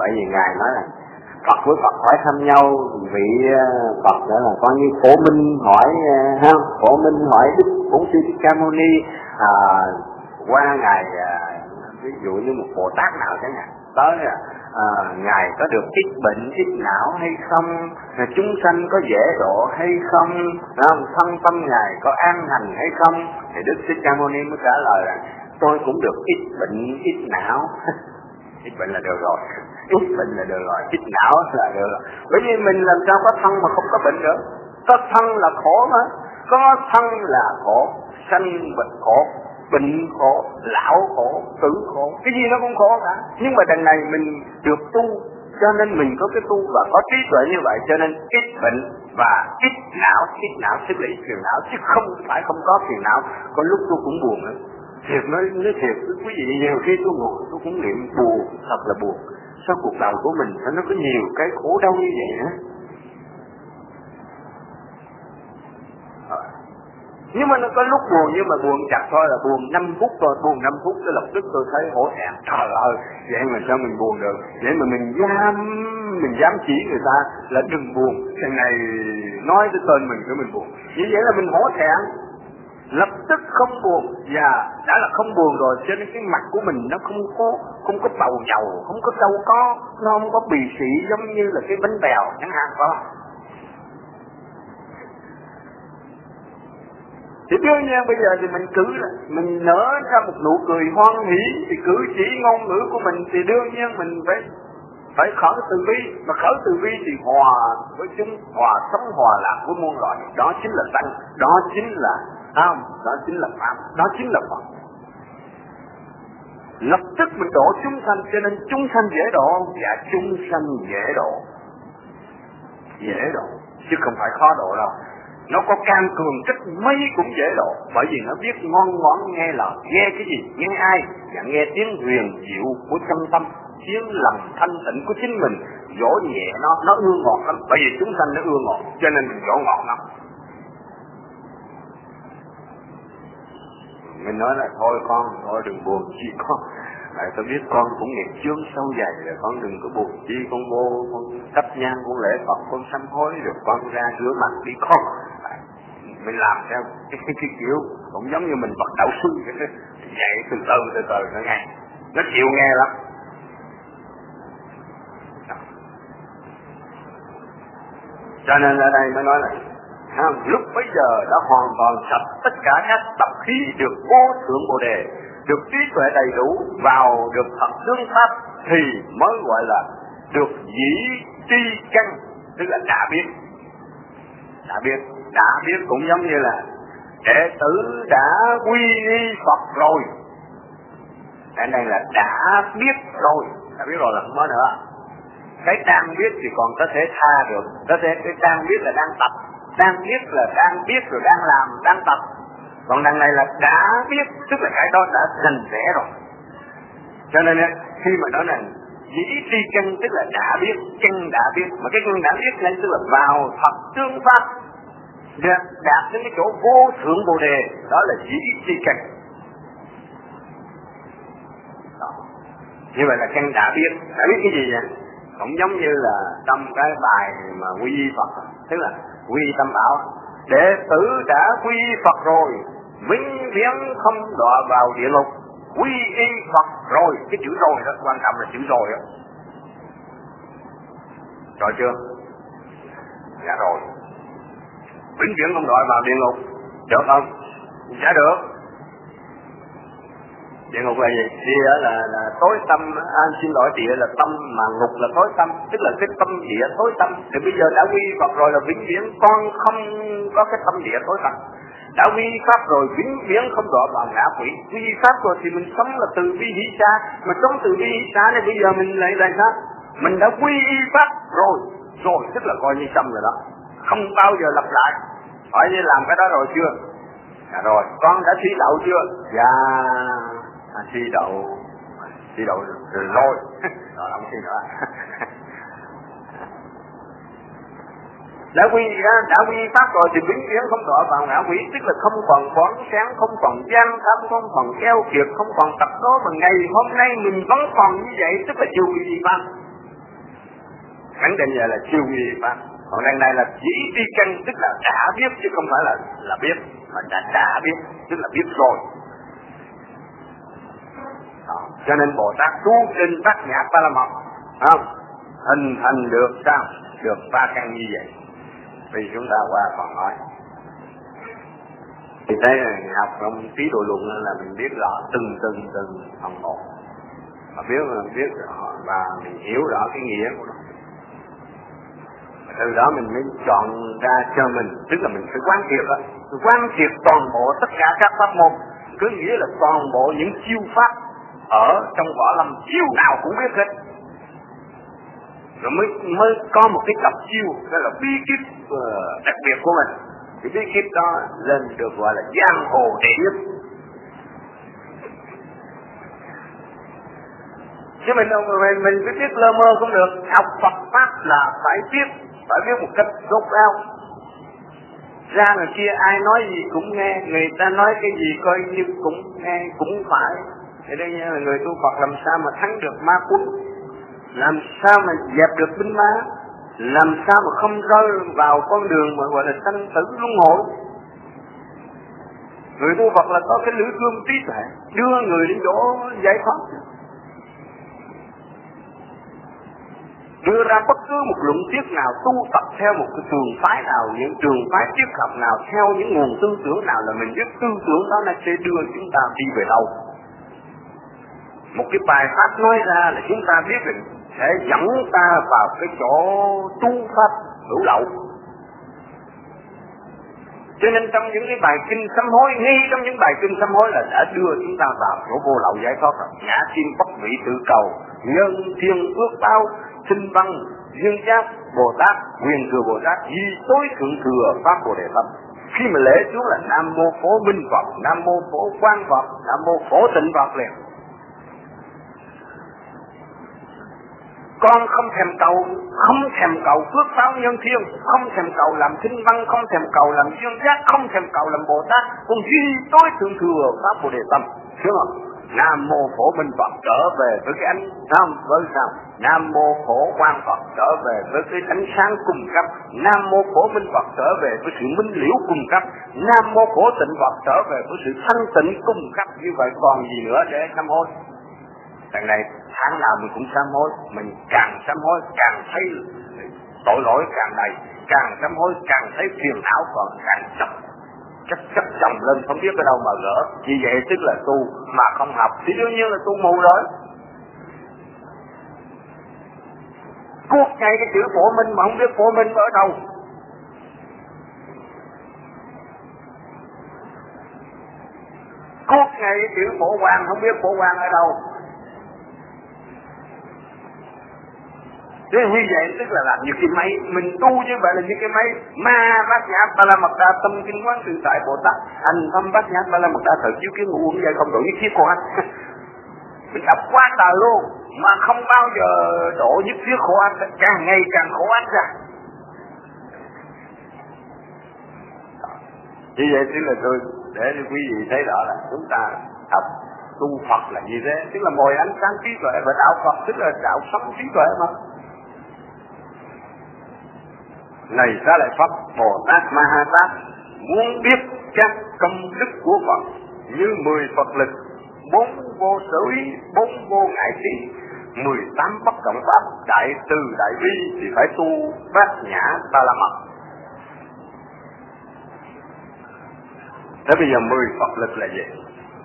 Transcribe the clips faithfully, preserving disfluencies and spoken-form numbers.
Bởi vì Ngài nói là Phật với Phật hỏi thăm nhau, vị Phật đó là coi như Phổ Minh hỏi ha, Phổ Minh hỏi Đức Bổn Sư Thích Ca Mâu Ni à, qua Ngài à, ví dụ như một Bồ Tát nào chẳng hạn tới à, Ngài có được ít bệnh ít não hay không, chúng sanh có dễ độ hay không, không? Thân tâm Ngài có an hành hay không, thì Đức Thích Ca Mâu Ni mới trả lời là tôi cũng được ít bệnh ít não. Ít bệnh là được rồi, ít bệnh là được rồi, ít não là được rồi. Bởi vì mình làm sao có thân mà không có bệnh được. Có thân là khổ mà, có thân là khổ, sanh bệnh khổ, bệnh khổ, lão khổ, tử khổ, cái gì nó cũng khổ cả. Nhưng mà đằng này mình được tu, cho nên mình có cái tu và có trí tuệ như vậy, cho nên ít bệnh và ít não. Ít não tức là ít phiền não, chứ không phải không có phiền não. Có lúc tôi cũng buồn nữa. Thiệt nói, nói thiệt quý vị, nhiều khi tôi ngồi tôi cũng niệm buồn, thật là buồn. Sao cuộc đời của mình nó có nhiều cái khổ đau như vậy hả? À. Nhưng mà nó có lúc buồn, nhưng mà buồn chặt thôi, là buồn năm phút thôi, buồn năm phút tôi lập tức tôi thấy hổ thẹn. Trời ơi, vậy mà sao mình buồn được? Vậy mà mình dám, mình dám chỉ người ta là đừng buồn. Thằng này nói tới tên mình cái mình buồn. Như vậy là mình hổ thẹn. Lập tức không buồn, và đã là không buồn rồi cho nên cái mặt của mình nó không có không có bầu dầu, không có trâu có, nó không có bì xị giống như là cái bánh bèo chẳng hạn, phải không? Thì đương nhiên bây giờ thì mình cử mình nở ra một nụ cười hoan hỉ, thì cử chỉ ngôn ngữ của mình thì đương nhiên mình phải phải khởi từ bi, mà khởi từ bi thì hòa với chúng, hòa sống hòa lạc với muôn loài, đó chính là tăng, đó chính là không, đó chính là Pháp, đó chính là Phật. Lập tức mình độ chúng sanh, cho nên chúng sanh dễ độ, và chúng sanh dễ độ, dễ độ, chứ không phải khó độ đâu. Nó có can cường trách mấy cũng dễ độ, bởi vì nó biết ngon ngoãn nghe lời, nghe cái gì, nghe ai, và nghe tiếng huyền diệu của chân tâm, tiếng lòng thanh tịnh của chính mình, dỗ nhẹ nó, nó ưa ngọt lắm, bởi vì chúng sanh nó ưa ngọt, cho nên mình dỗ ngọt lắm. Mình nói là thôi con, thôi đừng buồn chi con. Tại tôi biết con cũng nghiệp chướng sâu dày rồi, con đừng có buồn chi, con vô, con thắp nhang, con lễ Phật, con sám hối, rồi con ra rửa mặt đi con. Mình làm theo cái, cái, cái kiểu, cũng giống như mình bật đạo sư vậy, dạy từ từ từ từ nó nghe, nó chịu nghe lắm. Cho nên ở đây mới nói là không, lúc bấy giờ đã hoàn toàn sạch tất cả các tập khí, được vô thượng Bồ Đề, được trí tuệ đầy đủ, vào được thật tướng pháp, thì mới gọi là được dĩ tri căn, tức là đã biết. Đã biết, đã biết cũng giống như là đệ tử đã quy y Phật rồi. Cái này là đã biết rồi, đã biết rồi là không có nữa. Cái đang biết thì còn có thể tha được, có thể cái đang biết là đang tập, đang biết là đang biết rồi đang làm, đang tập. Còn đằng này là đã biết, tức là cái đó đã thành rẽ rồi. Cho nên khi mà nói là dĩ tri căn, tức là đã biết, chân đã biết, mà cái chân đã biết này tức là vào thật tương pháp, đạt đến cái chỗ vô thượng Bồ Đề, đó là dĩ tri căn. Như vậy là căn đã biết, đã biết cái gì vậy? Cũng giống như là trong cái bài mà quy y Phật, tức là quy y Tam Bảo, đệ tử đã quy y Phật rồi, vĩnh viễn không đọa vào địa ngục. Quy y Phật rồi, cái chữ rồi đó, quan trọng là chữ rồi đó. Rồi chưa? Dạ rồi. Vĩnh viễn không đọa vào địa ngục, được không? Dạ được. Địa ngục là gì? Địa là, là tối tâm, à, xin lỗi, địa là tâm, mà ngục là tối tâm, tức là cái tâm địa tối tâm. Thì bây giờ đã quy Phật rồi là vĩnh viễn con không có cái tâm địa tối tâm. Đã quy pháp rồi vĩnh viễn không đọa vào ngã quỷ. Quy pháp rồi thì mình sống là từ bi hỷ xa, mà sống từ bi hỷ xa này bây giờ mình lại là sao? Mình đã quy y pháp rồi, rồi tức là coi như xong rồi đó, không bao giờ lặp lại. Hỏi như làm cái đó rồi chưa? Dạ rồi. Con đã thi đậu chưa? Dạ à, thi đậu, thi đậu rồi rồi, rồi không thi nữa. Đã quy đã quy pháp rồi thì vĩnh viễn không đọa vào ngã quỷ, tức là không còn quán sáng, không còn gian tham, không còn keo kiệt, không còn tập đó, mà ngày hôm nay mình vẫn còn như vậy, tức là chưa quy y pháp. khẳng định vậy là siêu vi pháp. Còn đằng này là dĩ tri căn, tức là đã biết chứ không phải là là biết, mà đã đã biết, tức là biết rồi. Đó. Cho nên Bồ Tát tu trên Bát Nhã Ba La Mật, không hình thành được sao? Được ba căn như vậy. Vì chúng ta qua còn nói. Thì thấy học trong trí độ luận là mình biết rõ từng từng từng phần một, mà biết biết rõ và mình hiểu rõ cái nghĩa của nó. Từ đó mình mới chọn ra cho mình, tức là mình phải quán triệt đó, quán triệt toàn bộ tất cả các pháp môn, cứ nghĩa là toàn bộ những chiêu pháp ở trong võ lâm chiêu nào cũng biết hết, rồi mới mới có một cái tập chiêu, đó là bí kíp uh, đặc biệt của mình. Thì bí kíp đó lên được gọi là giang hồ đệ nhất. Chứ mình mình mình cứ biết lơ mơ không được. Học Phật pháp là phải biết, phải biết một cách rốt ráo. Ra người kia ai nói gì cũng nghe, người ta nói cái gì coi như cũng nghe, cũng phải. Thì đây là người tu Phật làm sao mà thắng được ma quân, làm sao mà dẹp được binh ma, làm sao mà không rơi vào con đường mà gọi là sanh tử luân hồi. Người tu Phật là có cái lưỡi gươm trí tuệ đưa người đến chỗ giải thoát, đưa ra bất cứ một luận thuyết nào, tu tập theo một cái trường phái nào, những trường phái triết học nào, theo những nguồn tư tưởng nào, là mình biết tư tưởng đó nó sẽ đưa chúng ta đi về đâu. Một cái bài pháp nói ra là chúng ta biết được sẽ dẫn ta vào cái chỗ tu pháp hữu lậu. Cho nên trong những cái bài kinh sám hối, ngay trong những bài kinh sám hối là đã đưa chúng ta vào chỗ vô lậu giải thoát rồi. Ngã kim bất vị tự cầu, nhân thiên ước báo, sinh văn duyên giác, Bồ Tát quyền thừa Bồ Tát di tối thượng thừa pháp Bồ Đề Tâm. Khi mà lễ xuống là Nam Mô Phổ Minh Phật, Nam Mô Phổ Quang Phật, Nam Mô Phổ Tịnh Phật liền. Con không thèm cầu, không thèm cầu phước báo nhân thiên, không thèm cầu làm kinh văn, không thèm cầu làm duyên giác, không thèm cầu làm Bồ Tát, con duy tối thượng thừa pháp Bồ Đề Tâm. Đúng không? Nam Mô Phổ Minh Phật trở về với cái ánh sáng với sao? Nam Mô Phổ Quang Phật trở về với cái ánh sáng cung cấp. Nam Mô Phổ Minh Phật trở về với sự minh liễu cung cấp. Nam Mô Phổ Tịnh Phật trở về với sự thanh tịnh cung cấp. Như vậy còn gì nữa để sám hối? Đằng này tháng nào mình cũng sám hối, mình càng sám hối càng thấy tội lỗi càng đầy, càng sám hối càng thấy phiền não còn càng chậm. Chắc chắc chồng lên không biết ở đâu mà gỡ. Vì vậy tức là tu mà không học thì đương nhiên là tu mù rồi. Cuốc ngay cái chữ Phổ Minh mà không biết Phổ Minh ở đâu. Cuốc ngay cái chữ Phổ Quang không biết Phổ Quang ở đâu. Thế như vậy tức là làm như cái máy, mình tu như vậy là như cái máy. Ma Bát Nhã Ba La Mật Đa tâm kinh quán tự tại Bồ Tát, hành tâm Bát Nhã Ba La Mật Đa thời chiếu kiến ngủ uống vậy không độ nhất thiết khổ ách. Mình đọc quá trời luôn mà không bao giờ độ nhất thiết khổ ách, càng ngày càng khổ ách ra. Như vậy tức là tôi để cho quý vị thấy rõ là chúng ta học tu Phật là như thế, tức là mồi ánh sáng trí tuệ, và đạo Phật tức là đạo sống trí tuệ mà. Này Xá Lợi Phất, Bồ Tát Ma Ha Tát muốn biết các công đức của Phật như mười Phật lực, bốn vô sở ý, bốn vô ngại trí, mười tám bất động pháp, đại từ đại bi thì phải tu Bát Nhã Ba La Mật. Thế bây giờ mười Phật lực là gì?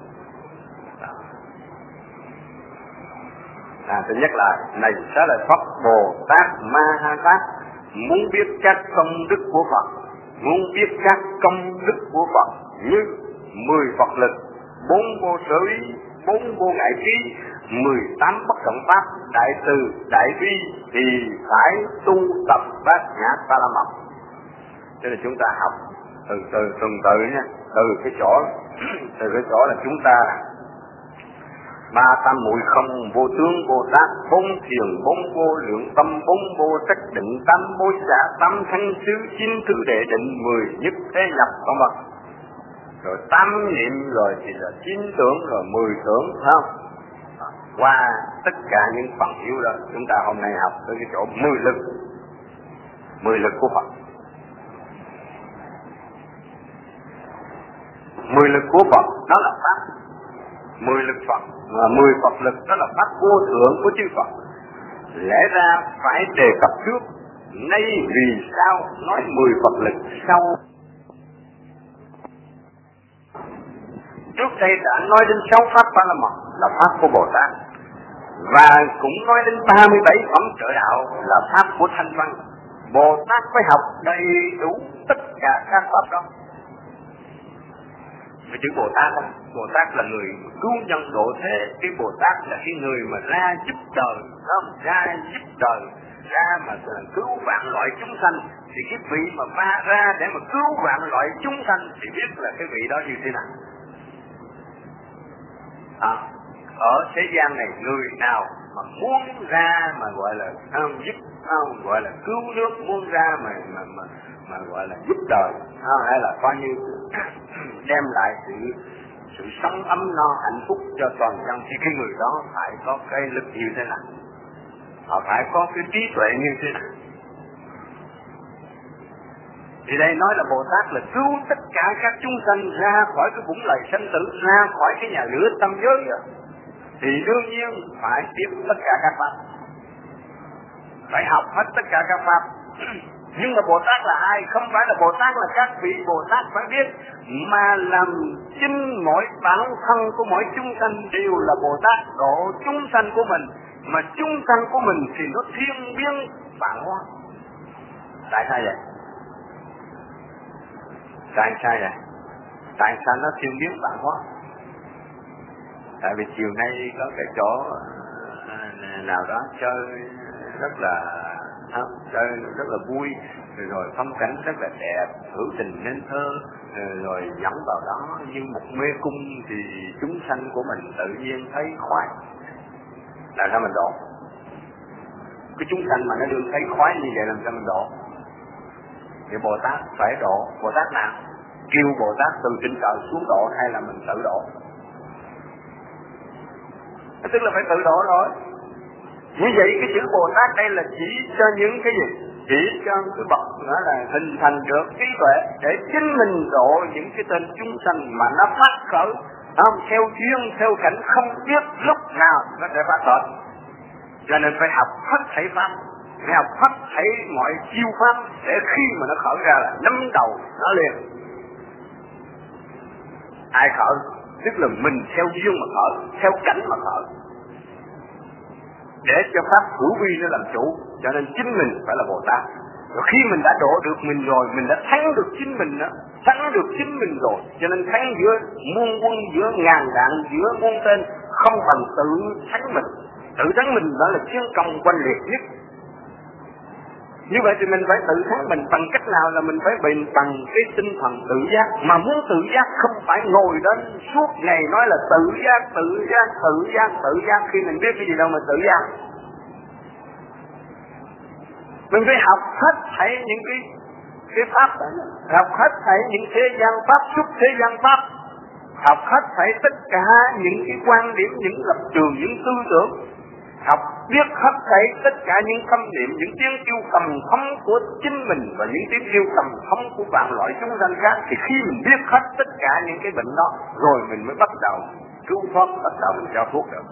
À, tôi nhắc lại, này Xá Lợi Phất, Bồ Tát Ma Ha Tát muốn biết các công đức của Phật, muốn biết các công đức của Phật như mười Phật lực, bốn vô sở ý, bốn vô ngại trí, mười tám bất động pháp, đại từ đại bi thì phải tu tập Bát Nhã Ba La Mật. Cho nên chúng ta học từ từ từng từ nha, từ cái chỗ từ cái chỗ là chúng ta ba tam muội không, vô tướng vô tác, bốn thiền bốn vô lượng tâm, bốn vô sắc định, tam vô xả, tam thanh xứ, chín thứ đệ định, mười nhất thế nhập, không ạ? Rồi tam niệm, rồi thì là chín tưởng, rồi mười tưởng, không? qua tất cả những phần yếu đó. Chúng ta hôm nay học tới cái chỗ mười lực, mười lực của Phật. Mười lực của Phật đó là pháp, mười lực Phật và mười Phật lực đó là pháp vô thượng của chư Phật. Lẽ ra phải đề cập trước, nay vì sao nói mười Phật lực sau? Trước đây đã nói đến sáu pháp ba la mật là pháp của Bồ Tát, và cũng nói đến ba mươi bảy phẩm trợ đạo là pháp của Thanh Văn. Bồ Tát phải học đầy đủ tất cả các pháp đó. Cái chữ Bồ Tát, Bồ Tát là người cứu nhân độ thế. Cái Bồ Tát là cái người mà ra giúp đời, không? Ra giúp đời, ra mà cứu vạn loại chúng sanh. Thì cái vị mà va ra để mà cứu vạn loại chúng sanh thì biết là cái vị đó như thế nào. À, ở thế gian này người nào mà muốn ra mà gọi là không, giúp không, gọi là cứu nước, muốn ra mà mà mà, mà gọi là giúp đời, không, hay là coi như đem lại sự sự sống ấm no hạnh phúc cho toàn dân, thì cái người đó phải có cái lực như thế nào, họ phải có cái trí tuệ như thế nào. Thì đây nói là Bồ Tát là cứu tất cả các chúng sanh ra khỏi cái vũng lầy sanh tử, ra khỏi cái nhà lửa tâm giới đó. Thì đương nhiên phải tiếp tất cả các pháp, phải học hết tất cả các pháp. Nhưng mà Bồ Tát là ai? Không phải là Bồ Tát là các vị Bồ Tát phải biết, mà làm chính mỗi bản thân của mỗi chúng sanh đều là Bồ Tát độ chúng sanh của mình. Mà chúng sanh của mình thì nó thiên biến vạn hóa. Tại sao vậy? Tại sao vậy? Tại sao nó thiên biến vạn hóa? Tại vì chiều nay có cái chỗ nào đó chơi rất là không, chơi rất là vui, rồi phong cảnh rất là đẹp, hữu tình nên thơ, rồi dẫn vào đó như một mê cung, thì chúng sanh của mình tự nhiên thấy khoái. Làm sao mình độ? Cái chúng sanh mà nó đương thấy khoái như vậy làm sao mình độ? Thì Bồ Tát phải độ. Bồ Tát nào? Kêu Bồ Tát từ trên trời xuống độ hay là mình tự độ? Tức là phải tự độ rồi. Như vậy cái chữ Bồ Tát đây là chỉ cho những cái gì? Chỉ cho cái bậc nữa là hình thành được trí tuệ để chính mình độ những cái tên chúng sanh mà nó phát khởi, không theo duyên theo cảnh, không biết lúc nào nó sẽ phát khởi. Cho nên phải học hết thảy pháp, phải học hết thảy mọi chiêu pháp để khi mà nó khởi ra là nắm đầu nó liền. Ai khởi? Tức là mình theo duyên mà khởi, theo cảnh mà khởi, để cho pháp hữu vi nó làm chủ. Cho nên chính mình phải là Bồ Tát. Rồi khi mình đã độ được mình rồi, mình đã thắng được chính mình đó, thắng được chính mình rồi. Cho nên thắng giữa muôn quân, giữa ngàn đạn, giữa muôn tên, không bằng tự thắng mình. Tự thắng mình đó là chiến công oanh liệt nhất. Như vậy thì mình phải tự thắng mình bằng cách nào? Là mình phải bình bằng cái tinh thần tự giác. Mà muốn tự giác không phải ngồi đó suốt ngày nói là tự giác, tự giác, tự giác, tự giác, khi mình biết cái gì đâu mà tự giác. Mình phải học hết thảy những cái cái pháp đó, học hết thảy những thế gian pháp, xuất thế gian pháp, học hết thảy tất cả những cái quan điểm, những lập trường, những tư tưởng, học biết hết thảy tất cả những tâm niệm, những tiếng kêu cầm thống của chính mình và những tiếng kêu cầm thống của vạn loại chúng sanh khác. Thì khi mình biết hết tất cả những cái bệnh đó rồi mình mới bắt đầu cứu thoát, bắt đầu mình cho thuốc được.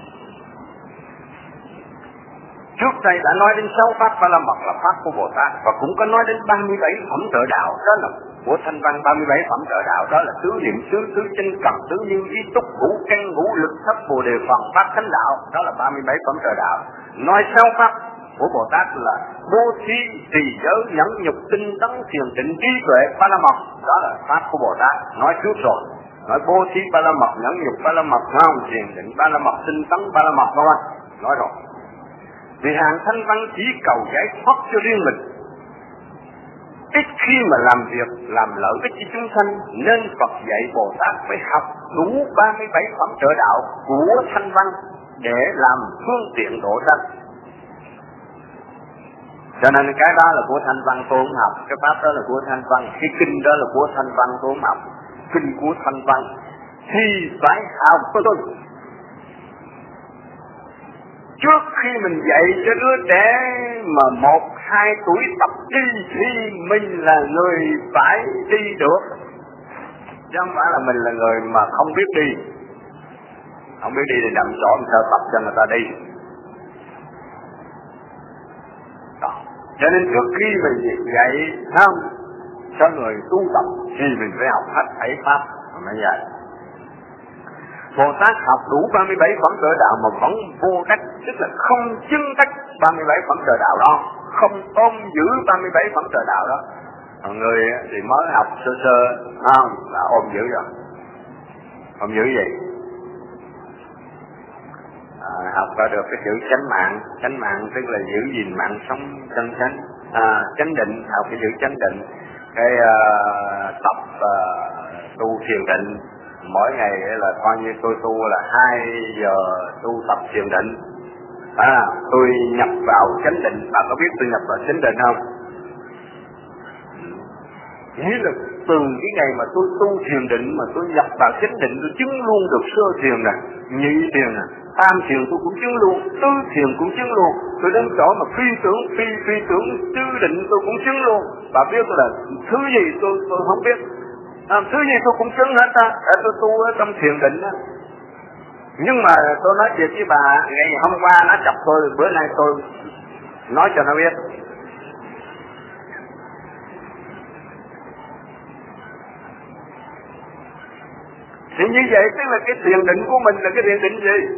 Trước đây đã nói đến sáu pháp ba la mật là pháp của Bồ Tát, và cũng có nói đến ba mươi bảy phẩm trợ đạo, đó là của Thanh Văn. Ba mươi bảy phẩm trợ đạo đó là tứ niệm xứ, tứ chân cần, tứ như ý túc, ngũ căn, ngũ lực, thất bồ đề phần, pháp thánh đạo, đó là ba mươi bảy phẩm trợ đạo. Nói sáu pháp của Bồ Tát là bố thí, trì giới, nhẫn nhục, tinh tấn, thiền định, trí tuệ, ba la mật, đó là pháp của Bồ Tát. Nói trước rồi, nói bố thí ba la mật, nhẫn nhục ba la mật, không, thiền định ba la mật, tinh tấn ba la mật, không anh? Nói rồi. Vì hàng Thanh Văn chỉ cầu giải thoát cho riêng mình, ít khi mà làm việc làm lợi ích cho chúng sanh, nên Phật dạy Bồ Tát phải học đủ ba mươi bảy phẩm trợ đạo của Thanh Văn để làm phương tiện độ sanh. Cho nên cái đó là của Thanh Văn tôi không học, cái pháp đó là của Thanh Văn, cái kinh đó là của Thanh Văn tôi không học, kinh của Thanh Văn thì phải học tôi. trước khi mình dạy cho đứa trẻ mà một hai tuổi tập đi thì mình là người phải đi được, chứ không phải là mình là người mà không biết đi. Không biết đi thì nằm chỗ mình sao tập cho người ta đi. Đó. Cho nên trước khi mình dạy không cho người tu tập thì mình phải học hết bảy pháp mới dạy. Bồ Tát học đủ ba mươi bảy phẩm trợ đạo mà vẫn vô đắc, tức là không chứng đắc ba mươi bảy phẩm trợ đạo đó, không ôm giữ ba mươi bảy phẩm trợ đạo đó. Còn người thì mới học sơ sơ không là ôm giữ rồi. Ôm giữ gì? À, học ra được cái chữ chánh mạng. Chánh mạng tức là giữ gìn mạng sống chân chánh. À, chánh định, học cái chữ chánh định. Cái uh, tập uh, tu thiền định. Mỗi ngày là coi như tôi tu là hai giờ tu tập thiền định. À, tôi nhập vào chánh định. Bạn có biết tôi nhập vào chánh định không? Nghĩa là từ cái ngày mà tôi tu thiền định mà tôi nhập vào chánh định, tôi chứng luôn được sơ thiền nè, nhị thiền nè, tam thiền tôi cũng chứng luôn, tứ thiền cũng chứng luôn. Tôi đến chỗ mà phi tưởng, phi phi tưởng, tứ định tôi cũng chứng luôn. Bà biết là thứ gì tôi tôi không biết. À, thứ gì tôi cũng chứng hết á, à, tôi tu ở trong thiền định á. Nhưng mà tôi nói chuyện với bà, ngày hôm qua nó chọc tôi, bữa nay tôi nói cho nó biết. Thì như vậy tức là cái thiền định của mình là cái thiền định gì?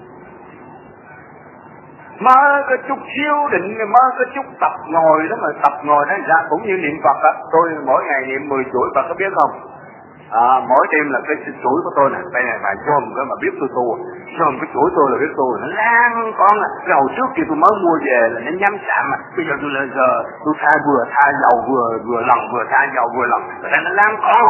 Mới có chút xíu định, mới có chút tập ngồi đó mà tập ngồi đó ra cũng như niệm Phật á. Tôi mỗi ngày niệm mười chuỗi, Phật có biết không? À, mỗi đêm là cái chuỗi của tôi nè, đây này bà chôm cái mà biết tôi tu, chôm cái chuỗi tôi là biết tu, nó lan con à. Cái hồi trước khi tôi mới mua về là nó nhắm chạm mà, bây giờ tôi là giờ tôi tha vừa tha dầu vừa vừa lần vừa tha dầu vừa lần, rồi nó lan con.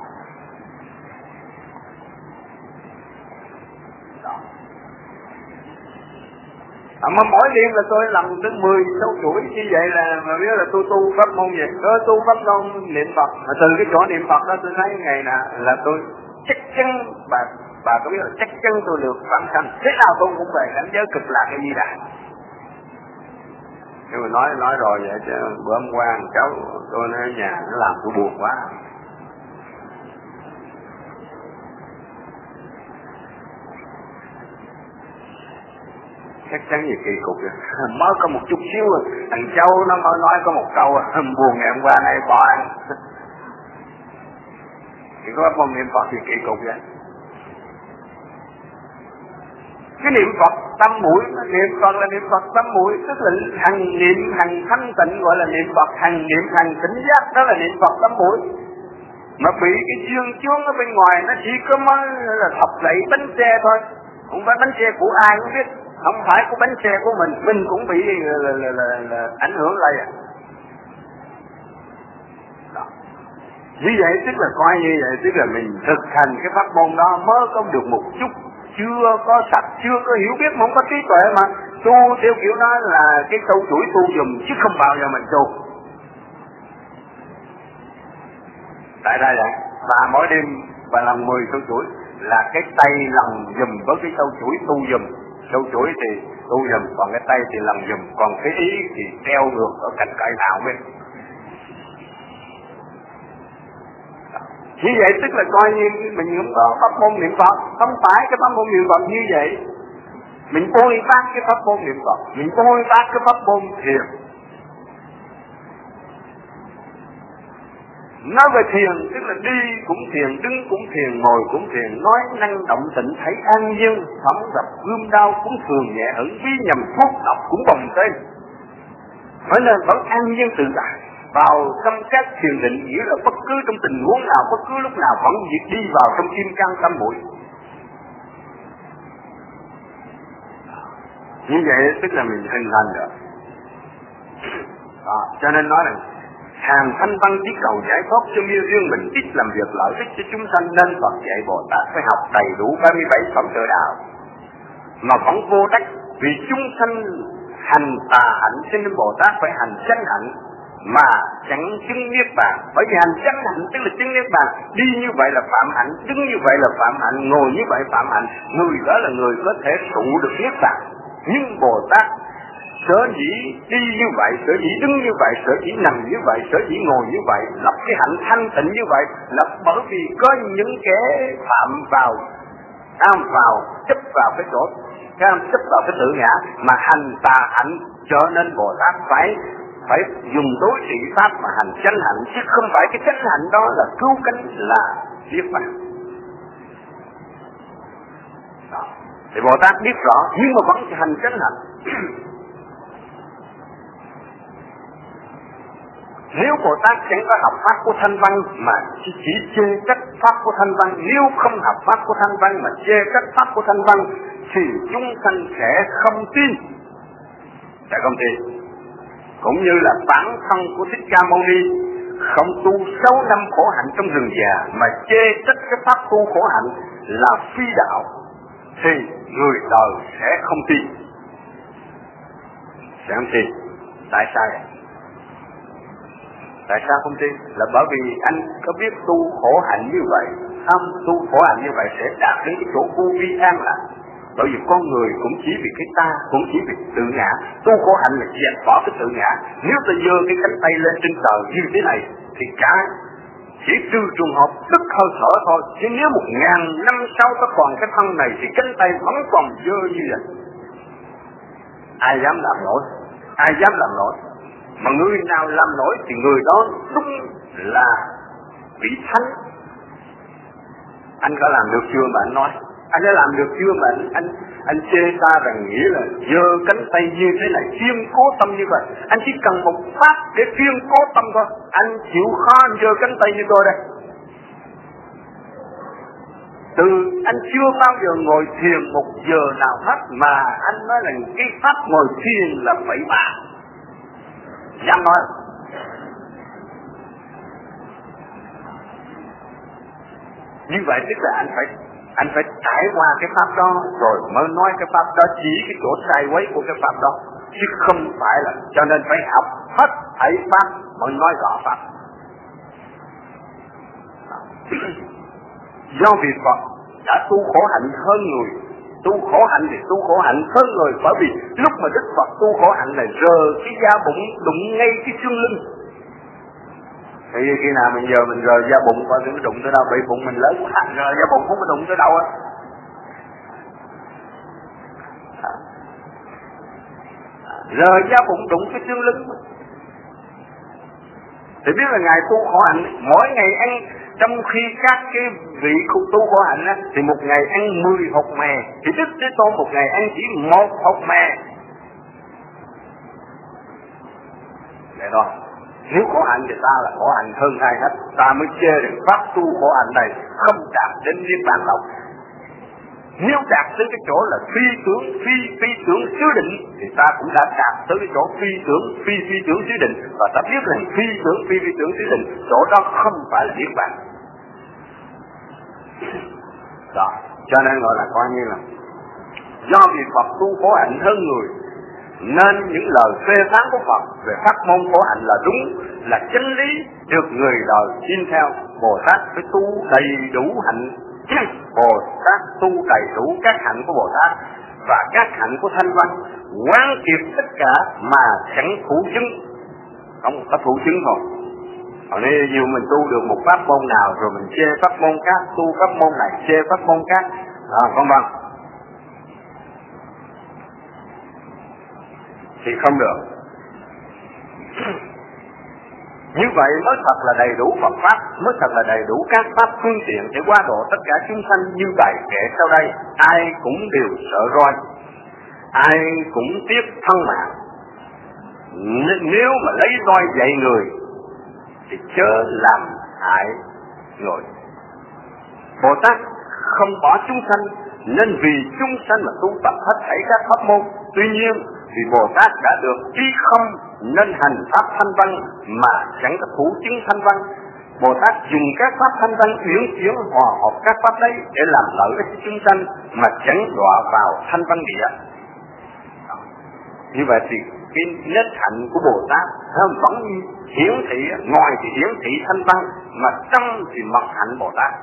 À, mà mỗi đêm là tôi làm tới mười sáu chuỗi như vậy là mà biết là tôi tu pháp môn gì? Tôi tu pháp môn niệm Phật. Mà từ cái chỗ niệm Phật đó tôi thấy ngày nào là tôi chắc chắn bà bà có biết là chắc chắn tôi được vãng sanh. Thế nào tôi cũng về cảnh giới cực lạc cái gì đã. Nhưng mà nói nói rồi vậy chứ bữa hôm qua cháu tôi nói ở nhà nó làm tôi buồn quá. Chắc chắn gì kỳ cục vậy. Mới có một chút xíu rồi, thằng Châu nó mới nói có một câu buồn ngày hôm qua nay bỏ ăn. Thì có một niệm Phật thì kỳ cục vậy. Cái niệm Phật tâm mũi, niệm Phật là niệm Phật tâm mũi, tức là hằng niệm hằng thanh tịnh gọi là niệm Phật, hằng niệm hằng tỉnh giác đó là niệm Phật tâm mũi. Mà bị cái dương chướng ở bên ngoài nó chỉ có mới là thập lạy bánh xe thôi, không phải bánh xe của ai cũng biết. Không phải của bánh xe của mình, mình cũng bị là, là, là, là, là ảnh hưởng lại à. Đó. Như vậy tức là coi như vậy, tức là mình thực hành cái pháp môn đó mới có được một chút, chưa có sạch, chưa có hiểu biết, không có trí tuệ mà tu theo kiểu đó là cái câu chuỗi tu dùm chứ không bao giờ mình tu. Tại đây vậy, và mỗi đêm bà làm mười câu chuỗi là cái tay lần dùm với cái câu chuỗi tu dùm. Câu chuỗi thì tu dùm, còn cái tay thì làm dùm, còn cái ý thì treo ngược ở cạnh cây nào biết. Như vậy tức là coi như mình không có pháp môn niệm Phật, không phải cái pháp môn niệm Phật như vậy. Mình bôi bác cái pháp môn niệm Phật, mình bôi bác cái pháp môn thiền. Nói về thiền tức là đi cũng thiền, đứng cũng thiền, ngồi cũng thiền, nói năng động tịnh thấy an nhiên, phẩm gặp gươm đau cũng thường nhẹ hững, ví nhầm thuốc độc cũng bồng tên. Phải nên vẫn an nhiên tự tại. Vào trong các thiền định nghĩa là bất cứ trong tình huống nào, bất cứ lúc nào vẫn việc đi vào trong kim cang tâm mũi. Như vậy tức là mình hình thành được. Đó, cho nên nói rằng hàng thanh văn chỉ cầu giải thoát cho miêu riêng mình, ít làm việc lợi ích cho chúng sanh, nên Phật dạy Bồ Tát phải học đầy đủ ba mươi bảy phẩm trợ đạo mà vẫn vô đắc. Vì chúng sanh hành tà hạnh cho nên Bồ Tát phải hành chánh hạnh mà chẳng chứng niết bàn. Bởi vì hành chánh hạnh tức là chứng niết bàn. Đi như vậy là phạm hạnh, đứng như vậy là phạm hạnh, ngồi như vậy phạm hạnh. Người đó là người có thể trụ được niết bàn. Nhưng Bồ Tát sở dĩ đi như vậy, sở dĩ đứng như vậy, sở dĩ nằm như vậy, sở dĩ ngồi như vậy, lập cái hạnh thanh tịnh như vậy là bởi vì có những kẻ phạm vào, tham vào, chấp vào cái chỗ, tham chấp vào cái tự ngã mà hành tà hạnh, cho nên Bồ Tát phải phải dùng đối trị pháp mà hành chánh hạnh, chứ không phải cái chánh hạnh đó là cứu cánh, là niết bàn. Thì Bồ Tát biết rõ nhưng mà vẫn hành chánh hạnh. Nếu Bồ Tát chẳng có học pháp của Thanh Văn mà chỉ, chỉ chê trách pháp của Thanh Văn, nếu không học pháp của Thanh Văn mà chê trách pháp của Thanh Văn thì chúng sanh sẽ không tin, sẽ không tin. Cũng như là bản thân của Thích Ca Mâu Ni không tu sáu năm khổ hạnh trong rừng già mà chê trách cái pháp tu khổ hạnh là phi đạo thì người đời sẽ không tin, sẽ không tin. Tại sao vậy? Tại sao không tin? Là bởi vì anh có biết tu khổ hạnh như vậy, không tu khổ hạnh như vậy sẽ đạt đến cái chỗ vô vi an lạc. Bởi vì con người cũng chỉ vì cái ta, cũng chỉ vì tự ngã. Tu khổ hạnh là dẹp bỏ cái tự ngã. Nếu ta giơ cái cánh tay lên trên trời như thế này thì cả chỉ trừ trường hợp đứt hơi thở thôi. Chứ nếu một ngàn năm sau ta còn cái thân này thì cánh tay vẫn còn dơ như vậy. Ai dám làm nổi? Ai dám làm nổi? Mà người nào làm nổi thì người đó đúng là vị thánh. Anh có làm được chưa mà anh nói? Anh đã làm được chưa mà anh anh, anh chê ta rằng nghĩa là giơ cánh tay như thế này, kiên cố tâm như vậy. Anh chỉ cần một pháp để kiên cố tâm thôi. Anh chịu khó anh giơ cánh tay như tôi đây. Từ anh chưa bao giờ ngồi thiền một giờ nào hết mà anh nói là cái pháp ngồi thiền là bậy bạ. Dám nói. Như vậy tức là anh phải anh phải trải qua cái pháp đó rồi mới nói cái pháp đó, chỉ cái chỗ sai quấy của cái pháp đó, chứ không phải là, cho nên phải học hết thảy pháp mới nói rõ pháp. Do vì Phật đã tu khổ hạnh hơn người, tu khổ hạnh thì tu khổ hạnh hơn người, bởi vì lúc mà Đức Phật tu khổ hạnh này rờ cái da bụng đụng ngay cái xương lưng. Thì khi nào mình giờ mình rờ da bụng coi nó đụng tới đâu, bị bụng mình lớn quá, rờ da bụng không có đụng tới đâu á. Rờ da bụng đụng cái xương lưng. Thì biết là Ngài tu khổ hạnh, mỗi ngày ăn, trong khi các cái vị khu tu khổ hạnh á, thì một ngày ăn mười hột mè, thì Đức Thế Tôn một ngày ăn chỉ một hột mè. Vậy thôi. Nếu khổ hạnh thì ta là khổ hạnh hơn ai hết. Ta mới chê được pháp tu khổ hạnh này không đạt đến niết bàn lộc. Nếu đạt tới cái chỗ là phi tưởng, phi phi tưởng xứ định thì ta cũng đã đạt tới cái chỗ phi tưởng, phi phi tưởng xứ định. Và ta biết rằng phi tưởng, phi phi tưởng xứ định, chỗ đó không phải là niết bàn. Đó, cho nên gọi là coi như là do vì Phật tu khổ hạnh hơn người, nên những lời phê phán của Phật về pháp môn khổ hạnh là đúng, là chân lý, được người đời tin theo. Bồ Tát phải tu đầy đủ hạnh, Bồ Tát tu đầy đủ các hạnh của Bồ Tát và các hạnh của Thanh Văn, quán triệt tất cả mà chẳng thủ chứng, không có thủ chứng thôi. Còn nếu như mình tu được một pháp môn nào rồi mình chê pháp môn khác, tu pháp môn này chê pháp môn khác, à, không bằng thì không được. Như vậy mới thật là đầy đủ Phật pháp, mới thật là đầy đủ các pháp phương tiện để qua độ tất cả chúng sanh. Như bài kệ sau đây, ai cũng đều sợ roi, ai cũng tiếc thân mạng. Nếu mà lấy roi dạy người thì chớ làm hại người. Bồ Tát không bỏ chúng sanh, nên vì chúng sanh mà tu tập hết thảy các pháp môn. Tuy nhiên vì Bồ Tát đã được trí không nên hành pháp thanh văn mà chẳng có thủ chứng thanh văn. Bồ Tát dùng các pháp thanh văn uyển chuyển hòa hợp các pháp đấy để làm lợi ích cho chúng sanh mà chẳng đọa vào thanh văn địa. Như vậy thì cái nết hạnh của Bồ Tát vẫn hiển thị, ngoài thì hiển thị thanh văn mà trong thì mật hạnh Bồ Tát.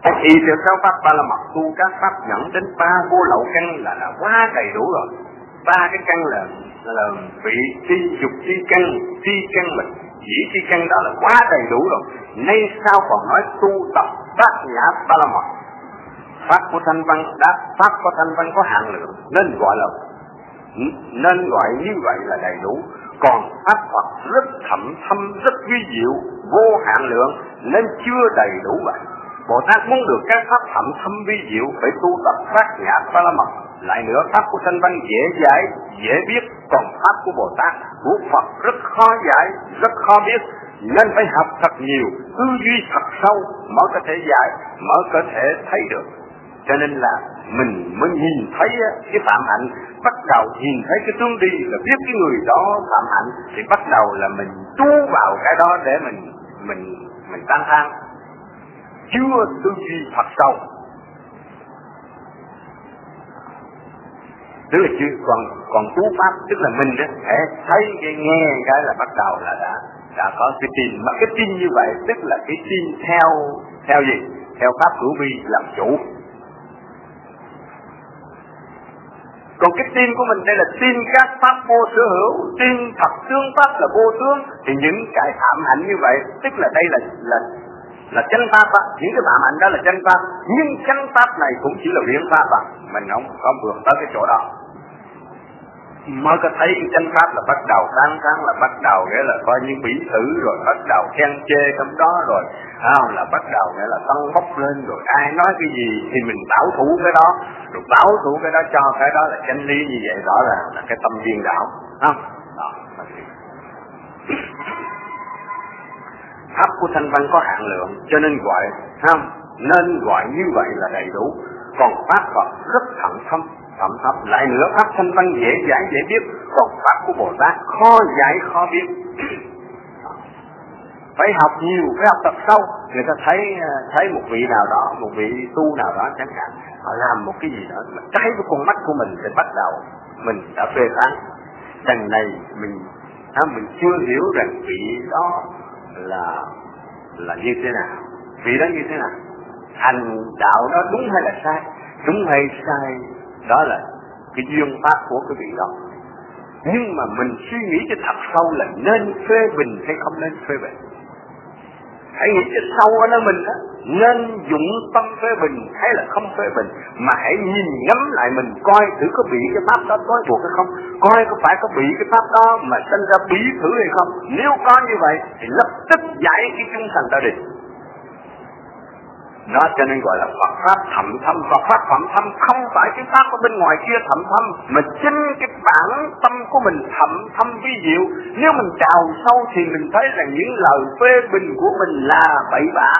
Y theo sáu pháp ba la mật tu các pháp dẫn đến ba vô lậu căn là là quá đầy đủ rồi. Ba cái căn là là vị tri dục tri căn, tri căn mà chỉ tri căn đó là quá đầy đủ rồi. Nay sao còn nói tu tập bát nhã ba la mật? Pháp của thanh văn đáp pháp của thanh văn có hạn lượng nên gọi là nên gọi như vậy là đầy đủ. Còn pháp Phật rất thậm thâm, rất vi diệu, vô hạn lượng nên chưa đầy đủ vậy. Bồ Tát muốn được các pháp thậm thâm vi diệu phải tu tập bát nhã ba la mật. Lại nữa, pháp của thanh văn dễ giải, dễ biết, còn pháp của Bồ Tát, của Phật rất khó giải, rất khó biết, nên phải học thật nhiều, tư duy thật sâu mới có thể giải, mới có thể thấy được. Cho nên là mình mới nhìn thấy cái phạm hạnh, bắt đầu nhìn thấy cái tướng đi là biết cái người đó phạm hạnh, thì bắt đầu là mình tu vào cái đó để mình mình mình tán thán, chưa tư duy thật sâu. Tức là chưa còn còn tu pháp, tức là mình đó thể thấy cái nghe cái là bắt đầu là đã đã có cái tin, mà cái tin như vậy tức là cái tin theo theo gì? Theo pháp hữu vi làm chủ. Còn cái tin của mình đây là tin các pháp vô sở hữu, tin thật tướng pháp là vô tướng, thì những cái phạm hạnh như vậy tức là đây là là là chánh pháp á, những cái phạm hạnh đó là chánh pháp, nhưng chánh pháp này cũng chỉ là viễn pháp à, mình không không vượt tới cái chỗ đó. Mới có thấy cái chánh pháp là bắt đầu tán thán, là bắt đầu nghĩa là coi như bỉ thử, rồi bắt đầu khen chê trong đó, rồi à, là bắt đầu nghĩa là tăng bốc lên, rồi ai nói cái gì thì mình bảo thủ cái đó, rồi bảo thủ cái đó cho cái đó là chánh lý. Như vậy rõ ràng là cái tâm viên đạo, không? Đó. Pháp của thanh văn có hạn lượng cho nên gọi, không? Nên gọi như vậy là đầy đủ. Còn pháp Phật rất thận thâm, thậm thấp. Lại nữa, pháp thanh văn dễ giải dễ biết, còn pháp của Bồ Tát khó giải khó biết. Phải học nhiều, phải học tập sâu. Người ta thấy thấy một vị nào đó, một vị tu nào đó chẳng hạn, họ làm một cái gì đó mà trái với con mắt của mình, thì bắt đầu mình đã phê phán. Đằng này mình à, mình chưa hiểu rằng vị đó là là như thế nào, vị đó như thế nào, hành đạo đó đúng hay là sai, đúng hay sai, đó là cái duyên pháp của cái vị đó. Nhưng mà mình suy nghĩ cho thật sâu là nên phê bình hay không nên phê bình. Hãy nghĩ cho sâu ở nơi mình đó, nên dụng tâm phê bình hay là không phê bình, mà hãy nhìn ngắm lại mình coi thử có bị cái pháp đó trói buộc hay không, coi có phải có bị cái pháp đó mà sinh ra bí thử hay không. Nếu có như vậy thì lập tức giải cái chúng sanh đó đi. Nó cho nên gọi là Phật pháp thậm thâm. Phật pháp thậm thâm không phải cái pháp ở bên ngoài kia thậm thâm, mà chính cái bản tâm của mình thậm thâm vi diệu. Nếu mình đào sâu thì mình thấy rằng những lời phê bình của mình là bậy bạ.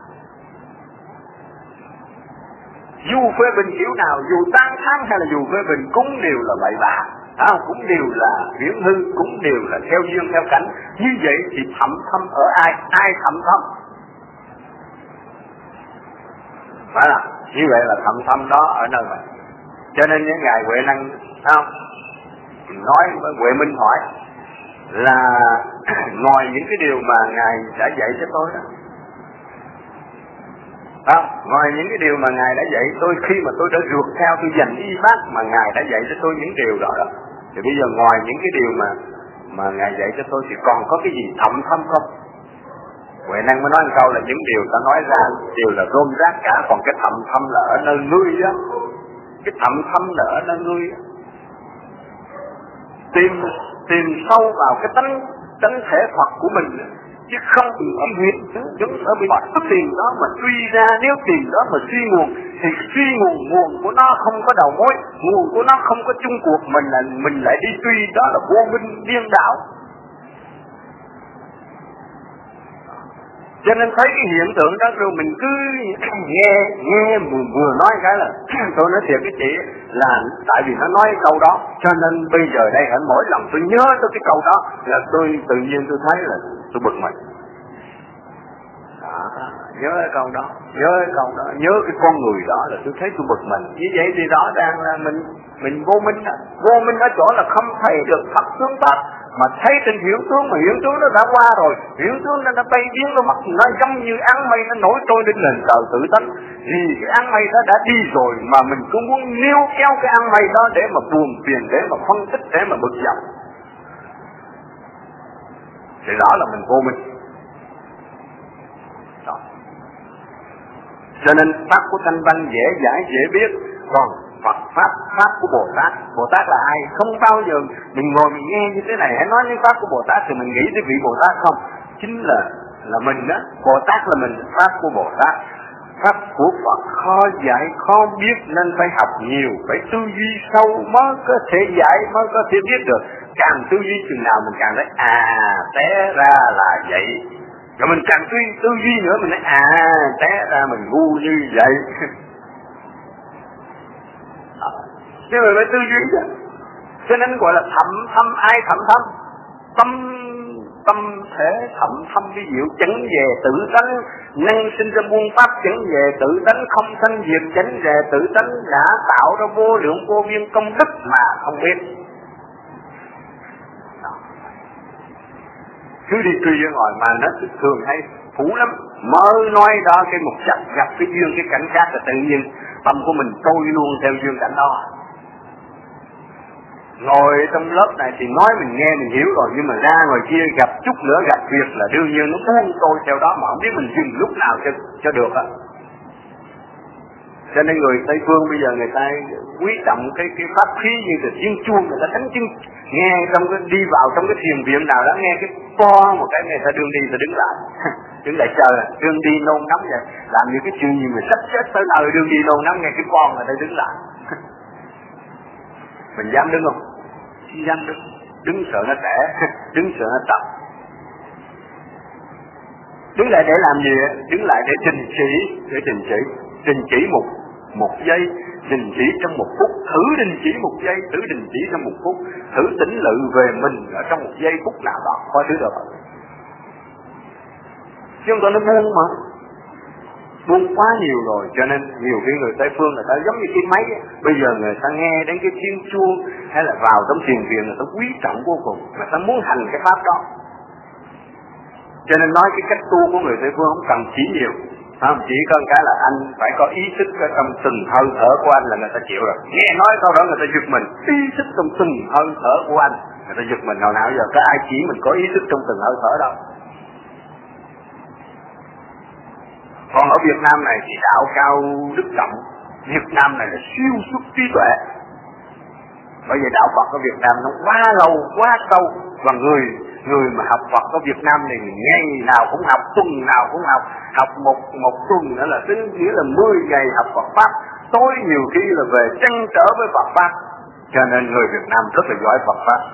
Dù phê bình kiểu nào, dù tán thán hay là dù phê bình cũng đều là bậy bạ, à, cũng đều là viễn hư, cũng đều là theo duyên theo cảnh. Như vậy thì thậm thâm ở ai? Ai thậm thâm? Phải là như vậy là thậm thâm đó ở nơi mình. Cho nên những ngài Huệ Năng sao nói với Huệ Minh hỏi là ngoài những cái điều mà ngài đã dạy cho tôi đó, à, ngoài những cái điều mà ngài đã dạy tôi, khi mà tôi đã rượt theo tôi dành y bác mà ngài đã dạy cho tôi những điều đó, đó thì bây giờ ngoài những cái điều mà mà ngài dạy cho tôi thì còn có cái gì thậm thâm không? Huệ Năng mới nói một câu là những điều ta nói ra đều là rôm rác cả, còn cái thầm thâm là ở nơi ngươi đó, cái thầm thâm là ở nơi ngươi đó. Tìm tìm sâu vào cái tánh tánh thể Phật của mình, chứ không bị âm huyết giống ở bên ngoài cái tiền đó mà truy ra. Nếu tiền đó mà suy nguồn thì suy nguồn nguồn của nó không có đầu mối, nguồn của nó không có chung cuộc, mình là mình lại đi truy, đó là vô minh điên đảo. Cho nên thấy cái hiện tượng đó rồi mình cứ nghe nghe vừa, vừa nói cái là tôi nói thiệt cái chị là tại vì nó nói câu đó, cho nên bây giờ đây hẳn mỗi lần tôi nhớ tới cái câu đó là tôi tự nhiên tôi thấy là tôi bực mình. Đó, nhớ cái câu đó, nhớ cái câu đó, nhớ cái con người đó là tôi thấy tôi bực mình. Như vậy thì rõ ràng là mình mình vô minh, vô minh ở chỗ là không thấy được Phật tướng pháp, mà thấy trên hiện tướng mà hiện tướng nó đã qua rồi, hiện tướng nó đã bay biến nó mất, nó giống như áng mây nó nổi trôi lên nền trời tự tánh. Vì cái áng mây đó đã đi rồi mà mình cũng muốn níu kéo cái áng mây đó để mà buồn phiền, để mà phân tích, để mà bực dọc, thì đó là mình vô minh. Đó. Cho nên pháp của Thanh Văn dễ giải dễ biết, còn Phật pháp, pháp của Bồ Tát. Bồ Tát là ai? Không bao giờ mình ngồi mình nghe như thế này, hãy nói những pháp của Bồ Tát thì mình nghĩ tới vị Bồ Tát không? Chính là là mình đó. Bồ Tát là mình, pháp của Bồ Tát. Pháp của Phật khó giải, khó biết nên phải học nhiều, phải tư duy sâu mới có thể giải, mới có thể biết được. Càng tư duy chừng nào mình càng thấy à, té ra là vậy. Rồi mình càng tư, tư duy nữa mình nói à, té ra mình ngu như vậy. Chứ người phải tư duy chứ. Cho nên gọi là thậm thâm, ai thậm thâm? Tâm tâm thể thậm thâm vi diệu, chẳng về tự tánh, năng sinh ra muôn pháp, chẳng về tự tánh, không sanh diệt, chẳng về tự tánh, đã tạo ra vô lượng vô biên công đức mà không biết. Cứ đi truy ra ngoài mà nó thường hay phủ lắm, mới nói đó cái một chặt gặp cái duyên cái cảnh khác là tự nhiên tâm của mình trôi luôn theo duyên cảnh đó. Ngồi trong lớp này thì nói mình nghe mình hiểu rồi, nhưng mà ra ngoài kia gặp chút nữa gặp việc là đương nhiên nó buông trôi theo đó, mà không biết mình dừng lúc nào cho cho được á. Cho nên người Tây phương bây giờ người ta quý trọng cái cái pháp khí như là tiếng chuông, người ta đánh tiếng, nghe trong cái đi vào trong cái thiền viện nào đó nghe cái to một cái người ta đương đi ta đứng lại đứng lại chờ, đương đi nôn nóng vậy, làm như cái chuyện gì mà sắp chết tới đời đương đi nôn nóng nghe cái con người ta đứng lại. Mình dám đứng không? Không dám đứng. Đứng sợ nó trẻ, đứng sợ nó tập. Đứng lại để làm gì? Đứng lại để trình chỉ, để trình chỉ, trình chỉ một một giây, đình chỉ trong một phút, thử đình chỉ một giây, thử đình chỉ trong một phút, thử tỉnh lự về mình ở trong một giây phút nào đó, coi thứ được. Chứ không có nó buông mà. Buông quá nhiều rồi, cho nên nhiều khi người Tây phương người ta giống như cái máy ấy. Bây giờ người ta nghe đến cái tiếng chuông hay là vào trong thiền viện người ta quý trọng vô cùng, người ta muốn hành cái pháp đó. Cho nên nói cái cách tu của người Tây phương không cần chỉ nhiều, không, chỉ có cái là anh phải có ý thức ở trong từng hơi thở của anh là người ta chịu rồi. Nghe nói câu đó người ta giật mình, ý thức trong từng hơi thở của anh, người ta giật mình. Hồi nào giờ có ai chỉ mình có ý thức trong từng hơi thở đâu. Còn ở Việt Nam này thì đạo cao đức trọng, Việt Nam này là siêu xuất trí tuệ. Bởi vì đạo Phật ở Việt Nam nó quá lâu, quá sâu, và người người mà học Phật ở Việt Nam này ngày nào cũng học, tuần nào cũng học, học một một tuần nữa là tính nghĩa là mười ngày học Phật pháp, tối nhiều khi là về trăn trở với Phật pháp. Cho nên người Việt Nam rất là giỏi Phật pháp.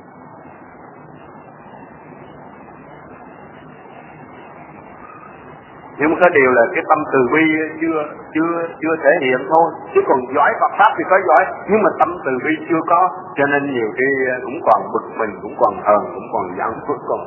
Nhưng mà cái điều là cái tâm từ bi chưa chưa chưa thể hiện thôi, chứ còn giỏi Phật pháp thì có giỏi, nhưng mà tâm từ bi chưa có, cho nên nhiều khi cũng còn bực mình, cũng còn hờn, cũng còn giận, cũng còn.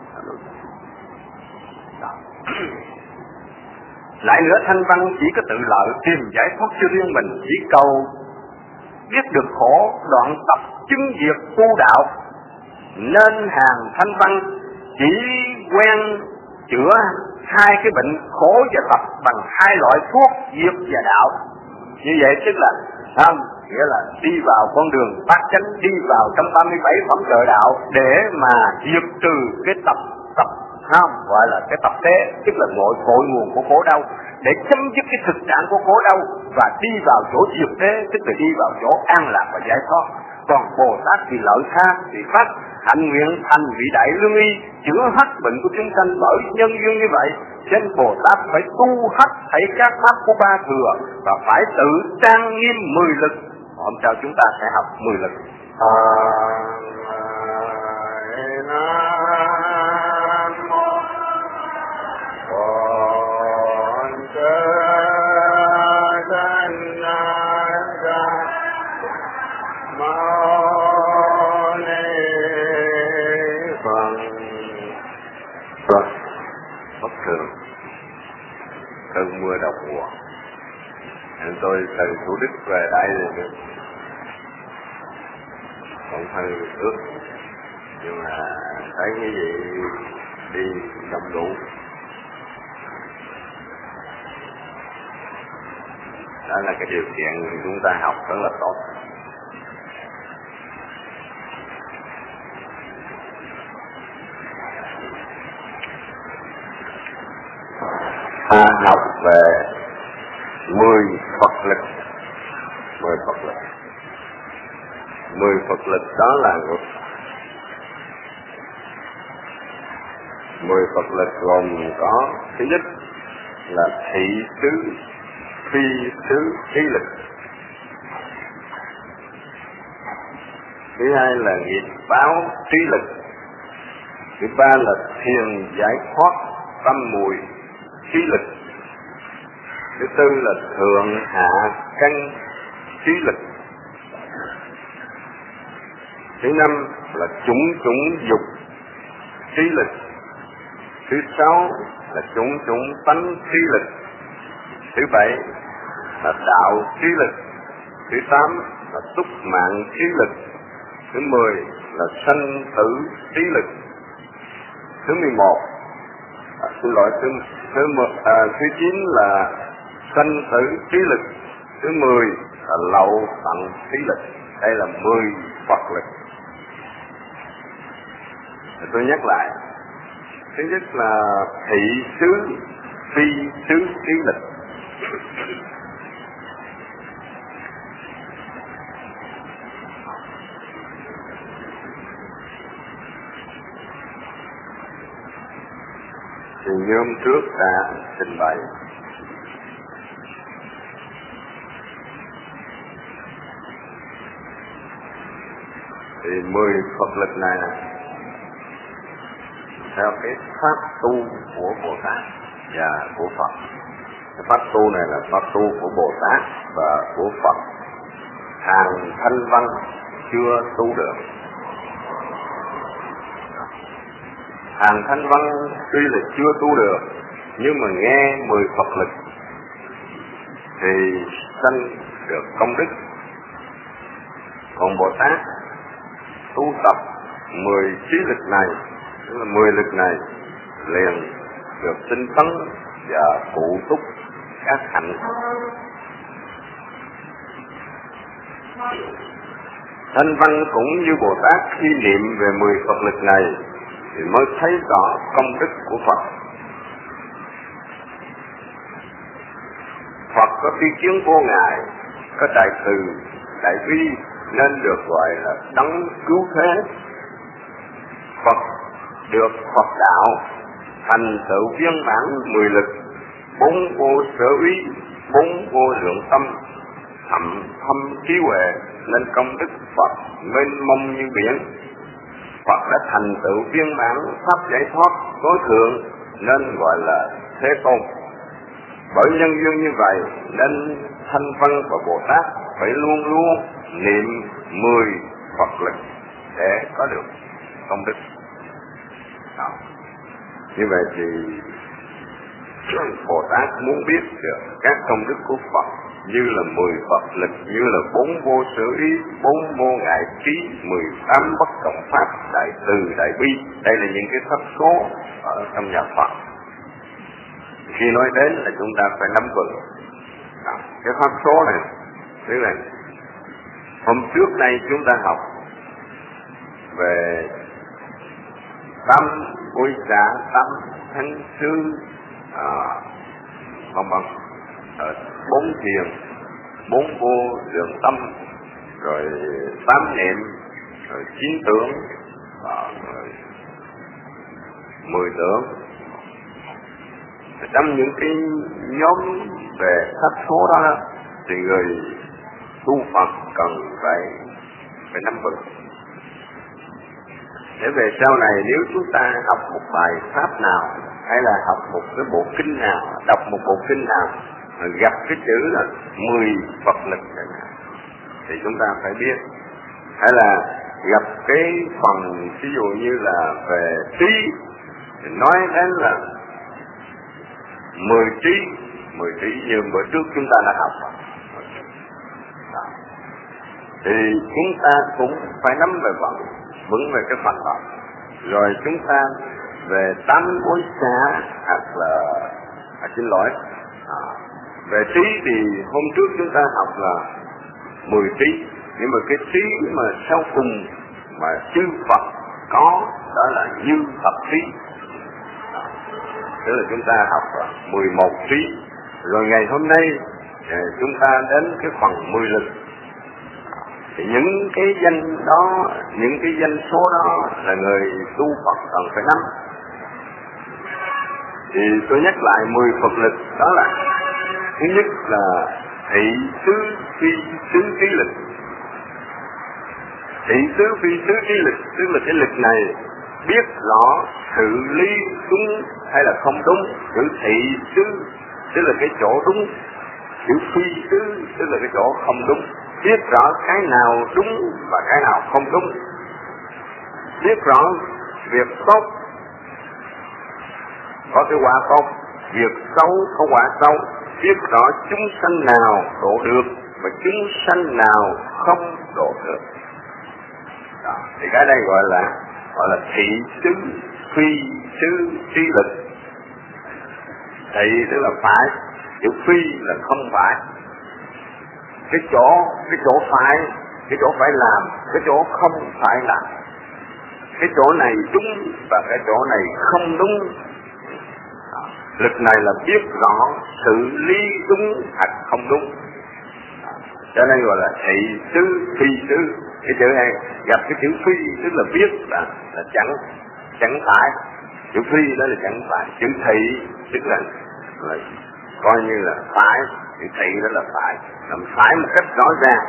Lại nữa, thanh văn chỉ có tự lợi tìm giải thoát cho riêng mình, chỉ cầu biết được khổ, đoạn tập chứng diệt tu đạo, nên hàng thanh văn chỉ quen chữa hai cái bệnh khổ và tập bằng hai loại thuốc diệt và đạo. Như vậy tức là không, nghĩa là đi vào con đường bát chánh, đi vào trong ba mươi bảy phẩm trợ đạo để mà diệt trừ cái tập tập không gọi là cái tập thế, tức là ngội cội nguồn của khổ đau, để chấm dứt cái thực trạng của khổ đau và đi vào chỗ diệt thế, tức là đi vào chỗ an lạc và giải thoát. Còn Bồ Tát thì lợi tha, thì phát hạnh nguyện thành vị đại lương y, chữa hết bệnh của chúng sanh bởi nhân duyên như vậy. Nên Bồ Tát phải tu hết thảy các pháp của ba thừa và phải tự trang nghiêm mười lực. Hôm sau chúng ta sẽ học mười lực. À, bất thường, cơn mưa đầu mùa. Nên tôi từ Thủ Đức về đây rồi được, còn hơi ướt, nhưng mà thấy cái gì đi đông đủ. Đó là cái điều kiện chúng ta học rất là tốt. Ta học về mười Phật lực, mười Phật lực, mười Phật lực đó là mười Phật lực gồm có thứ nhất là thị xứ, phi xứ, ý lực. Thứ hai là nghiệp báo trí lực. Thứ ba là thiền giải thoát tâm mùi trí lực. Thứ tư là thượng hạ căn trí lực. Thứ năm là chủng chủng dục trí lực. Thứ sáu là chủng chủng tánh trí lực. Thứ bảy là đạo trí lực. Thứ tám là túc mạng trí lực. Thứ mười là sanh tử trí lực. Thứ mười một à, xin lỗi thứ thứ à, thứ chín là sanh tử trí lực. Thứ mười là lậu tận trí lực. Đây là mười Phật lực. Tôi nhắc lại. Thứ nhất là thị xứ, phi xứ trí lực. Thì như hôm trước đã trình bày, thì mười Phật lực này theo cái pháp tu của Bồ Tát và của Phật. Cái pháp tu này là pháp tu của Bồ Tát và của Phật. Hàng thanh văn chưa tu được. Hàng thanh văn tuy là chưa tu được, nhưng mà nghe mười Phật lực thì sanh được công đức. Còn Bồ Tát tu tập mười trí lực này, tức là mười lực này, liền được tinh tấn và phụ túc các hạnh. Thanh văn cũng như Bồ Tát khi niệm về mười Phật lực này thì mới thấy rõ công đức của Phật. Phật có tri kiến vô ngại, có đại từ, đại bi, nên được gọi là đấng cứu thế. Phật được Phật đạo thành tựu viên mãn mười lực, bốn vô sở úy, bốn vô lượng tâm, thậm thâm trí huệ, nên công đức Phật mênh mông như biển. Phật đã thành tựu viên mãn pháp giải thoát tối thượng, nên gọi là Thế Tôn. Bởi nhân duyên như vậy nên Thanh Văn và Bồ Tát phải luôn luôn niệm mười Phật lực để có được công đức. Đó. Như vậy thì Bồ Tát muốn biết được các công đức của Phật như là mười Phật lực, như là bốn vô sở ý, bốn vô ngại trí, mười tám bất cộng pháp, đại từ, đại bi. Đây là những cái pháp số ở trong nhà Phật. Khi nói đến là chúng ta phải nắm vững. Cái pháp số này, tức là hôm trước nay chúng ta học về tam bối giả, tam thánh sư, à, không bằng bốn thiền, bốn vô lượng tâm, rồi tám niệm, rồi chín tưởng, và mười tưởng. Trong những cái nhóm về pháp số đó thì người tu Phật cần phải phải nắm vững. Để về sau này nếu chúng ta học một bài pháp nào, hay là học một cái bộ kinh nào, đọc một bộ kinh nào, gặp cái chữ là mười Phật lực thì chúng ta phải biết. Hay là gặp cái phần ví dụ như là về trí thì nói đến là mười trí, mười trí như bữa trước chúng ta đã học. Thì chúng ta cũng phải nắm về vận vững về cái phần đó. Rồi chúng ta về tám bối xá hoặc là à, xin lỗi à, về trí thì hôm trước chúng ta học là mười trí, nhưng mà cái trí mà sau cùng mà chư Phật có đó là như Phật trí, tức là chúng ta học là mười một trí. Rồi ngày hôm nay chúng ta đến cái phần mười lực. Thì những cái danh đó, những cái danh số đó là người tu Phật cần phải nắm. Thì tôi nhắc lại mười Phật lực đó là: thứ nhất là thị xứ phi xứ trí lực. Thị xứ phi xứ trí lực tức là cái lực này biết rõ xử lý đúng hay là không đúng. Chữ thị xứ tức là cái chỗ đúng, chữ phi xứ tức là cái chỗ không đúng. Biết rõ cái nào đúng và cái nào không đúng, biết rõ việc tốt có cái quả tốt, việc xấu có quả xấu, biết rõ chúng sanh nào độ được và chúng sanh nào không độ được. Đó, thì cái đây gọi là gọi là thị xứ phi xứ trí lực. Thị tức là phải, chữ phi là không phải. Cái chỗ, cái chỗ phải, cái chỗ phải làm, cái chỗ không phải làm. Cái chỗ này đúng và cái chỗ này không đúng. Đó. Lực này là biết rõ xử lý đúng hoặc không đúng. Đó. Cho nên gọi là thị xứ phi xứ. Cái chữ này gặp cái chữ phi tức là biết là, là chẳng chẳng phải. Chữ phi đó là chẳng phải. Chữ thị tức là, là coi như là phải. Chữ thị đó là phải, làm phải một cách rõ ràng.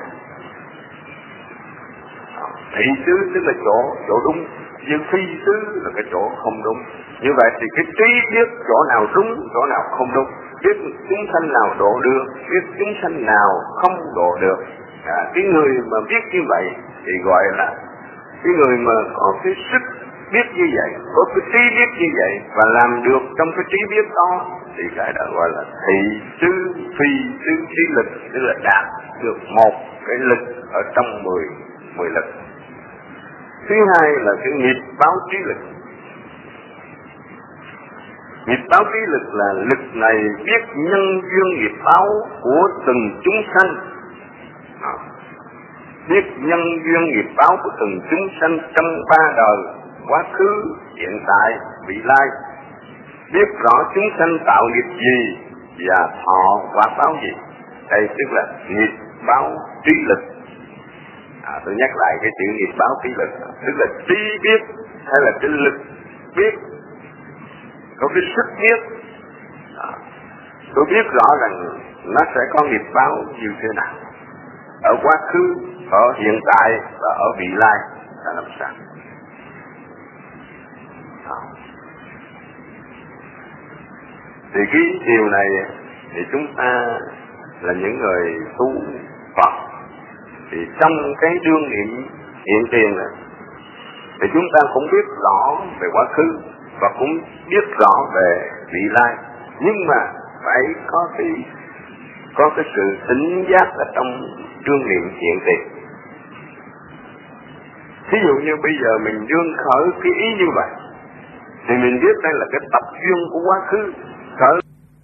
Thị xứ tức là chỗ chỗ đúng, chữ phi xứ là cái chỗ không đúng. Như vậy thì cái trí biết chỗ nào đúng, chỗ nào không đúng, biết chúng sanh nào độ được, biết chúng sanh nào không độ được. À, cái người mà biết như vậy thì gọi là cái người mà có cái sức biết như vậy, có cái trí biết như vậy và làm được trong cái trí biết đó, thì cái đó gọi là thị xứ phi xứ trí lực, tức là đạt được một cái lực ở trong mười mười lực. Thứ hai là cái nghiệp báo trí lực. Nghiệp báo trí lực là lực này biết nhân duyên nghiệp báo của từng chúng sanh, à, biết nhân duyên nghiệp báo của từng chúng sanh trong ba đời, quá khứ, hiện tại, vị lai, biết rõ chúng sanh tạo nghiệp gì và thọ quả báo gì. Đây tức là nghiệp báo trí lực. À, tôi nhắc lại cái chữ nghiệp báo trí lực, tức là trí biết hay là cái lực biết, có cái sức biết. À, tôi biết rõ rằng nó sẽ có nghiệp báo như thế nào ở quá khứ, ở hiện tại và ở vị lai là làm sao. À. Thì cái điều này thì chúng ta là những người tu Phật, thì trong cái đương niệm hiện tiền này thì chúng ta cũng biết rõ về quá khứ và cũng biết rõ về vị lai, nhưng mà phải có cái có cái sự tỉnh giác ở trong đương niệm hiện tiền. Ví dụ như bây giờ mình đương khởi cái ý như vậy thì mình biết đây là cái tập duyên của quá khứ khởi.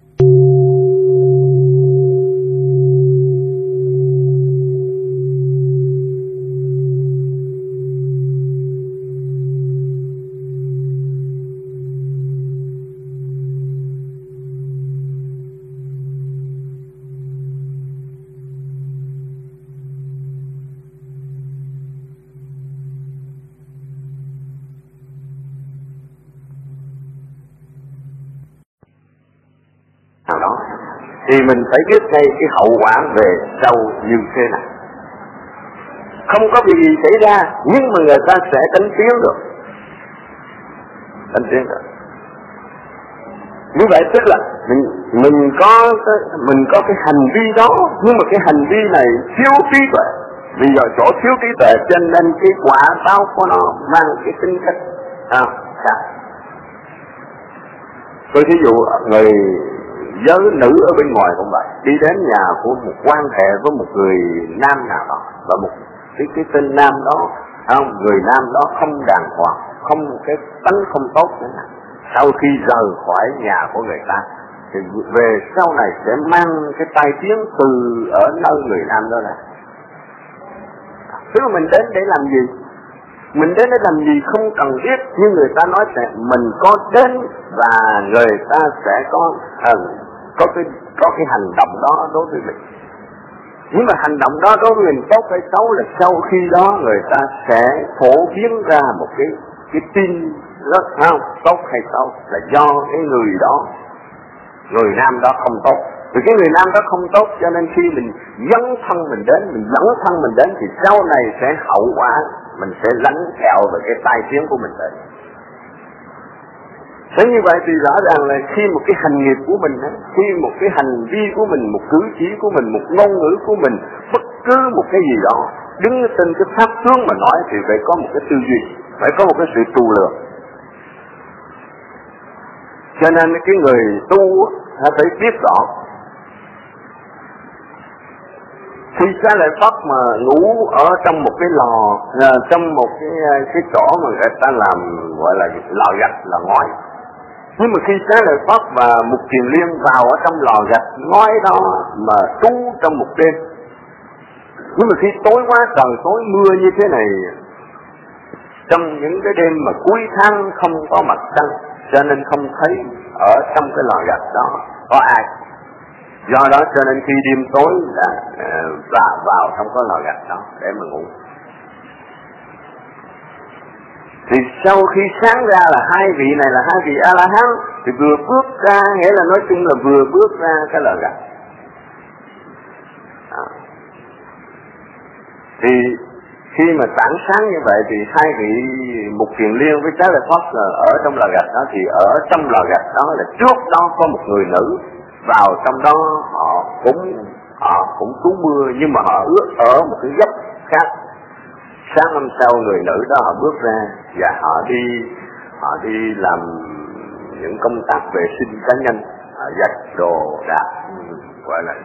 Thì mình phải biết ngay cái hậu quả về sau như thế nào. Không có việc gì xảy ra, nhưng mà người ta sẽ đánh tiếng được. Đánh tiếng được. Như vậy tức là mình mình có cái, mình có cái hành vi đó, nhưng mà cái hành vi này thiếu trí tuệ. Vì giờ chỗ thiếu trí tuệ cho nên cái quả báo của nó mang cái tính cách à, khác. Tôi thí dụ người giới nữ ở bên ngoài cũng vậy, đi đến nhà của một quan hệ với một người nam nào đó, và một cái, cái tên nam đó không, người nam đó không đàng hoàng, không cái tánh không tốt nữa. Sau khi rời khỏi nhà của người ta thì về sau này sẽ mang cái tai tiếng từ ở nơi người nam đó ra. Tức là mình đến để làm gì? Mình đến để làm gì không cần biết, nhưng người ta nói là mình có đến và người ta sẽ có à, có cái có cái hành động đó đối với mình. Nhưng mà hành động đó đối với mình tốt hay xấu là sau khi đó người ta sẽ phổ biến ra một cái cái tin rất không tốt hay xấu là do cái người đó, người nam đó không tốt. Vì cái người nam đó không tốt cho nên khi mình dấn thân mình đến, mình dẫn thân mình đến thì sau này sẽ hậu quả mình sẽ lãnh theo về cái tai tiếng của mình đến. Thế như vậy thì rõ ràng là khi một cái hành nghiệp của mình, khi một cái hành vi của mình, một cử chỉ của mình, một ngôn ngữ của mình, bất cứ một cái gì đó đứng trên cái pháp tướng mà nói thì phải có một cái tư duy, phải có một cái sự tu lược. Cho nên cái người tu phải biết rõ. Khi Xá Lợi Phất mà ngủ ở trong một cái lò, trong một cái cái chỗ mà người ta làm gọi là lò gạch, là ngói. Nhưng mà khi Xá Lợi Phất và Mục Kiền Liên vào ở trong lò gạch ngói đó mà trú trong một đêm. Nhưng mà khi tối quá trời, tối mưa như thế này, trong những cái đêm mà cuối tháng không có mặt trăng, cho nên không thấy ở trong cái lò gạch đó có ai. Do đó cho nên khi đêm tối là và vào trong cái lò gạch đó để mà ngủ. Thì sau khi sáng ra là hai vị này là hai vị A-la-hán, thì vừa bước ra, nghĩa là nói chung là vừa bước ra cái lò gạch. À. Thì khi mà tảng sáng như vậy thì hai vị Mục Kiền Liên với Xá Lợi Phất là ở trong lò gạch đó, thì ở trong lò gạch đó là trước đó có một người nữ vào trong đó, họ cũng họ cũng trú mưa nhưng mà họ ướt ở một cái góc khác. Sáng hôm sau người nữ đó họ bước ra và họ đi họ đi làm những công tác vệ sinh cá nhân, giặt đồ đạc, gọi là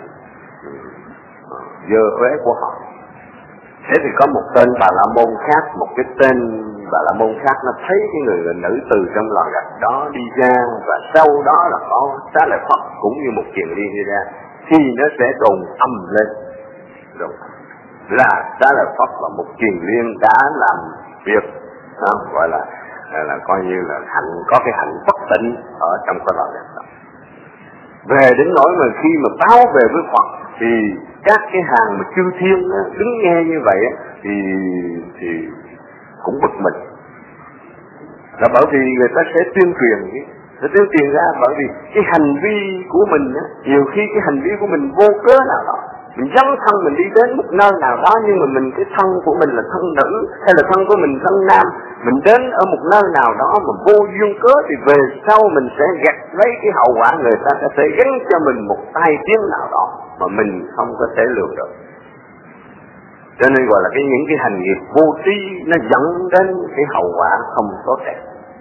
dơ uế của họ. Thế thì có một tên Bà La Môn khác, một cái tên Bà La Môn khác nó thấy cái người, người nữ từ trong lò gạch đó đi ra, và sau đó là có Xá Lợi Phất cũng như Mục Kiền Liên đi ra, thì nó sẽ đồn âm lên, đồn là Xá Lợi Phất và Mục Kiền Liên đã làm việc đó, gọi là, là là coi như là hạnh có cái hạnh bất tịnh ở trong cái lò gạch đó. Về đến nỗi mà khi mà báo về với Phật thì các cái hàng mà chư thiên đó, đứng nghe như vậy thì thì cũng bực mình, là bởi vì người ta sẽ tuyên truyền, sẽ tuyên truyền ra bởi vì cái hành vi của mình á, nhiều khi cái hành vi của mình vô cớ nào đó, mình dấn thân mình đi đến một nơi nào đó, nhưng mà mình cái thân của mình là thân nữ hay là thân của mình thân nam, mình đến ở một nơi nào đó mà vô duyên cớ thì về sau mình sẽ gặt lấy cái hậu quả, người ta sẽ gắn cho mình một tai tiếng nào đó mà mình không có thể lường được. Cho nên gọi là cái những cái hành nghiệp vô tri nó dẫn đến cái hậu quả không tốt đẹp.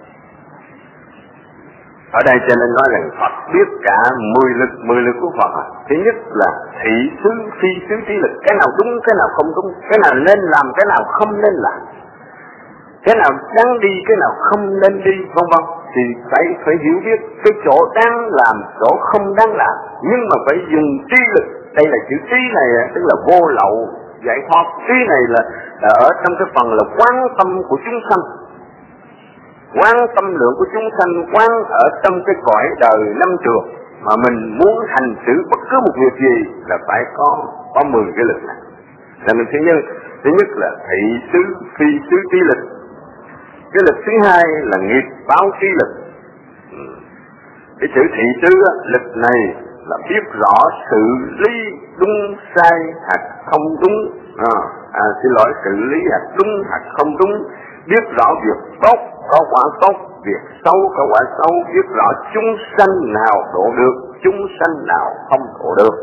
Ở đây cho nên nói rằng Phật biết cả mười lực, mười lực của Phật. Thứ nhất là thị xứ, phi xứ trí lực, cái nào đúng, cái nào không đúng, cái nào nên làm, cái nào không nên làm, cái nào đáng đi, cái nào không nên đi, vân vân. Thì phải phải hiểu biết cái chỗ đáng làm, chỗ không đáng làm, nhưng mà phải dùng trí lực. Đây là chữ trí này tức là vô lậu giải thoát. Trí này là, là ở trong cái phần là quán tâm của chúng sanh, quán tâm lượng của chúng sanh, quán ở trong cái cõi đời năm trường mà mình muốn hành xử bất cứ một việc gì là phải có có mười cái lực này. Là mình thứ nhất, thứ nhất là thị xứ, phi xứ trí lực. Cái lực thứ hai là nghiệp báo trí lực. Cái chữ thị xứ lực này là biết rõ xử lý đúng sai hoặc không đúng, à, à, xin lỗi xử lý hoặc đúng hoặc không đúng, biết rõ việc tốt có quả tốt, việc xấu có quả xấu, biết rõ chúng sanh nào độ được, chúng sanh nào không độ được.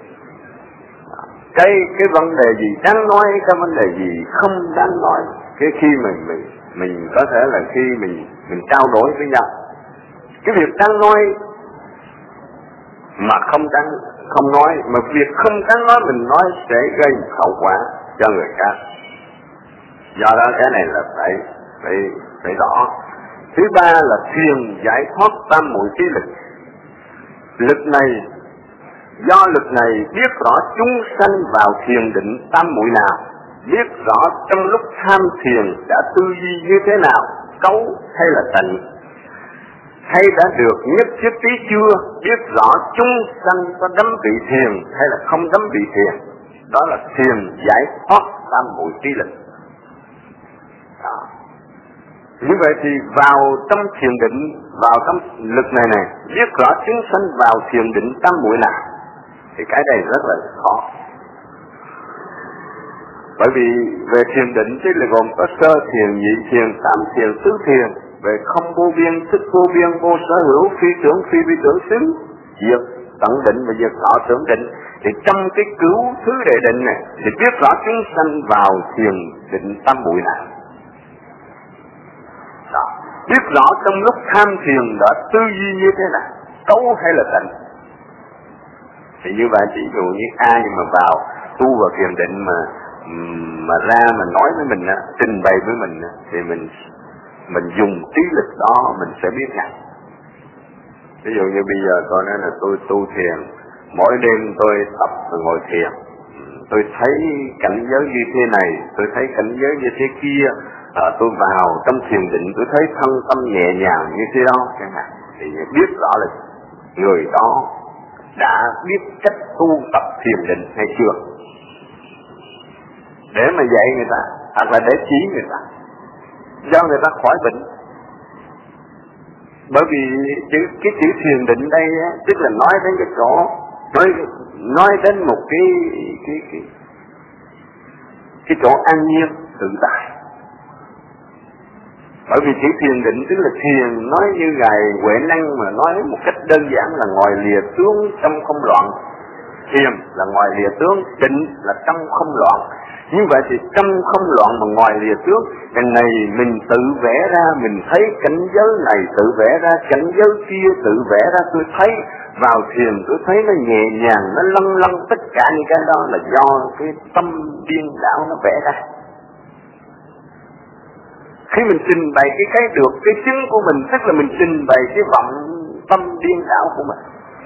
Cái cái vấn đề gì đáng nói, cái vấn đề gì không đáng nói. Cái khi mình mình mình có thể là khi mình mình trao đổi với nhau, cái việc đáng nói mà không đáng không nói, mà việc không đáng nói mình nói sẽ gây hậu quả cho người khác. Do đó cái này là phải phải phải rõ. Thứ ba là thiền giải thoát tam muội trí lực. Lực này, do lực này biết rõ chúng sanh vào thiền định tam muội nào, biết rõ trong lúc tham thiền đã tư duy như thế nào, cấu hay là tịnh, hay đã được nhất thiết trí chưa, biết rõ chúng sanh có đắm vị thiền hay là không đắm vị thiền. Đó là thiền giải thoát tam muội trí lực. Đó. Như vậy thì vào trong thiền định, vào trong lực này này, biết rõ chúng sanh vào thiền định tam muội nào, thì cái này rất là khó. Bởi vì về thiền định thì là gồm có sơ thiền, nhị thiền, tam thiền, tứ thiền. Về không vô biên, thức vô biên, vô sở hữu, phi tưởng, phi vi tưởng xứ, diệt tận định và diệt thọ tưởng định. Thì trong cái cứu thứ đệ định này thì biết rõ chúng sanh vào thiền định tam muội nào. Đó. Biết rõ trong lúc tham thiền đã tư duy như thế nào, cấu hay là tịnh. Thì như vậy chỉ dụ như ai mà vào tu vào thiền định mà mà ra mà nói với mình á, trình bày với mình á, thì mình mình dùng trí lực đó mình sẽ biết ngay. Ví dụ như bây giờ tôi nói là tôi tu thiền, mỗi đêm tôi tập và ngồi thiền, tôi thấy cảnh giới như thế này, tôi thấy cảnh giới như thế kia, à, tôi vào trong thiền định tôi thấy thân tâm nhẹ nhàng như thế đó chẳng hạn, thì biết rõ là người đó đã biết cách tu tập thiền định hay chưa, để mà dạy người ta hoặc là để chỉ người ta, do người ta khỏi bệnh. Bởi vì chữ, cái chữ thiền định đây á, tức là nói đến cái chỗ nói nói đến một cái cái cái cái chỗ an nhiên tự tại. Bởi vì chữ thiền định tức là thiền, nói như ngài Huệ Năng mà nói một cách đơn giản là ngồi lìa tướng trong không loạn. Thiền là ngồi lìa tướng, định là trong không loạn. Như vậy thì trong không loạn mà ngoài lìa trước, cái này mình tự vẽ ra, mình thấy cảnh giới này tự vẽ ra, cảnh giới kia tự vẽ ra, tôi thấy vào thiền tôi thấy nó nhẹ nhàng, nó lâng lâng, tất cả những cái đó là do cái tâm điên đảo nó vẽ ra. Khi mình trình bày cái cái được, cái chứng của mình, tức là mình trình bày cái vọng tâm điên đảo của mình.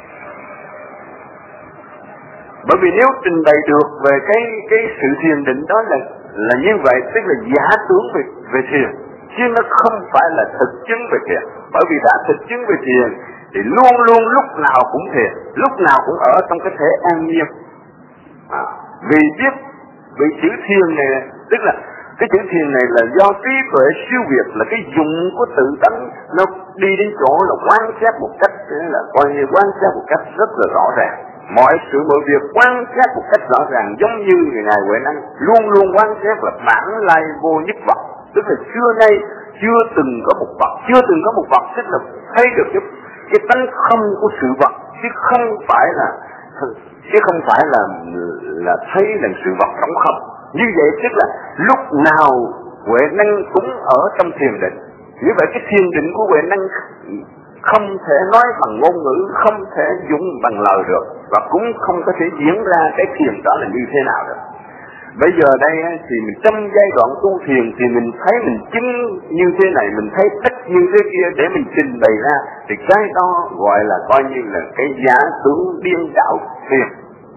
Bởi vì nếu trình bày được về cái cái sự thiền định đó là là như vậy, tức là giả tưởng về về thiền, chứ nó không phải là thực chứng về thiền. Bởi vì đã thực chứng về thiền thì luôn luôn lúc nào cũng thiền, lúc nào cũng ở trong cái thể an nhiên. À, vì biết vì chữ thiền này, tức là cái chữ thiền này là do trí tuệ siêu việt, là cái dụng của tự tánh nó đi đến chỗ là quan sát một cách là coi như quan sát một cách rất là rõ ràng. Mọi sự mọi việc quan sát một cách rõ ràng, giống như ngài Huệ Năng luôn luôn quan sát là bản lai vô nhất vật, tức là xưa nay chưa từng có một vật, chưa từng có một vật, tức là thấy được cái, cái tánh không của sự vật, chứ không phải là chứ không phải là là thấy là sự vật trống không. Như vậy tức là lúc nào Huệ Năng cũng ở trong thiền định. Như vậy cái thiền định của Huệ Năng không thể nói bằng ngôn ngữ, không thể dùng bằng lời được, và cũng không có thể diễn ra cái thiền đó là như thế nào được. Bây giờ đây thì mình trong giai đoạn tu thiền thì mình thấy mình chứng như thế này, mình thấy tất như thế kia để mình trình bày ra, thì cái đó gọi là coi như là cái giả tưởng điên đảo thiền,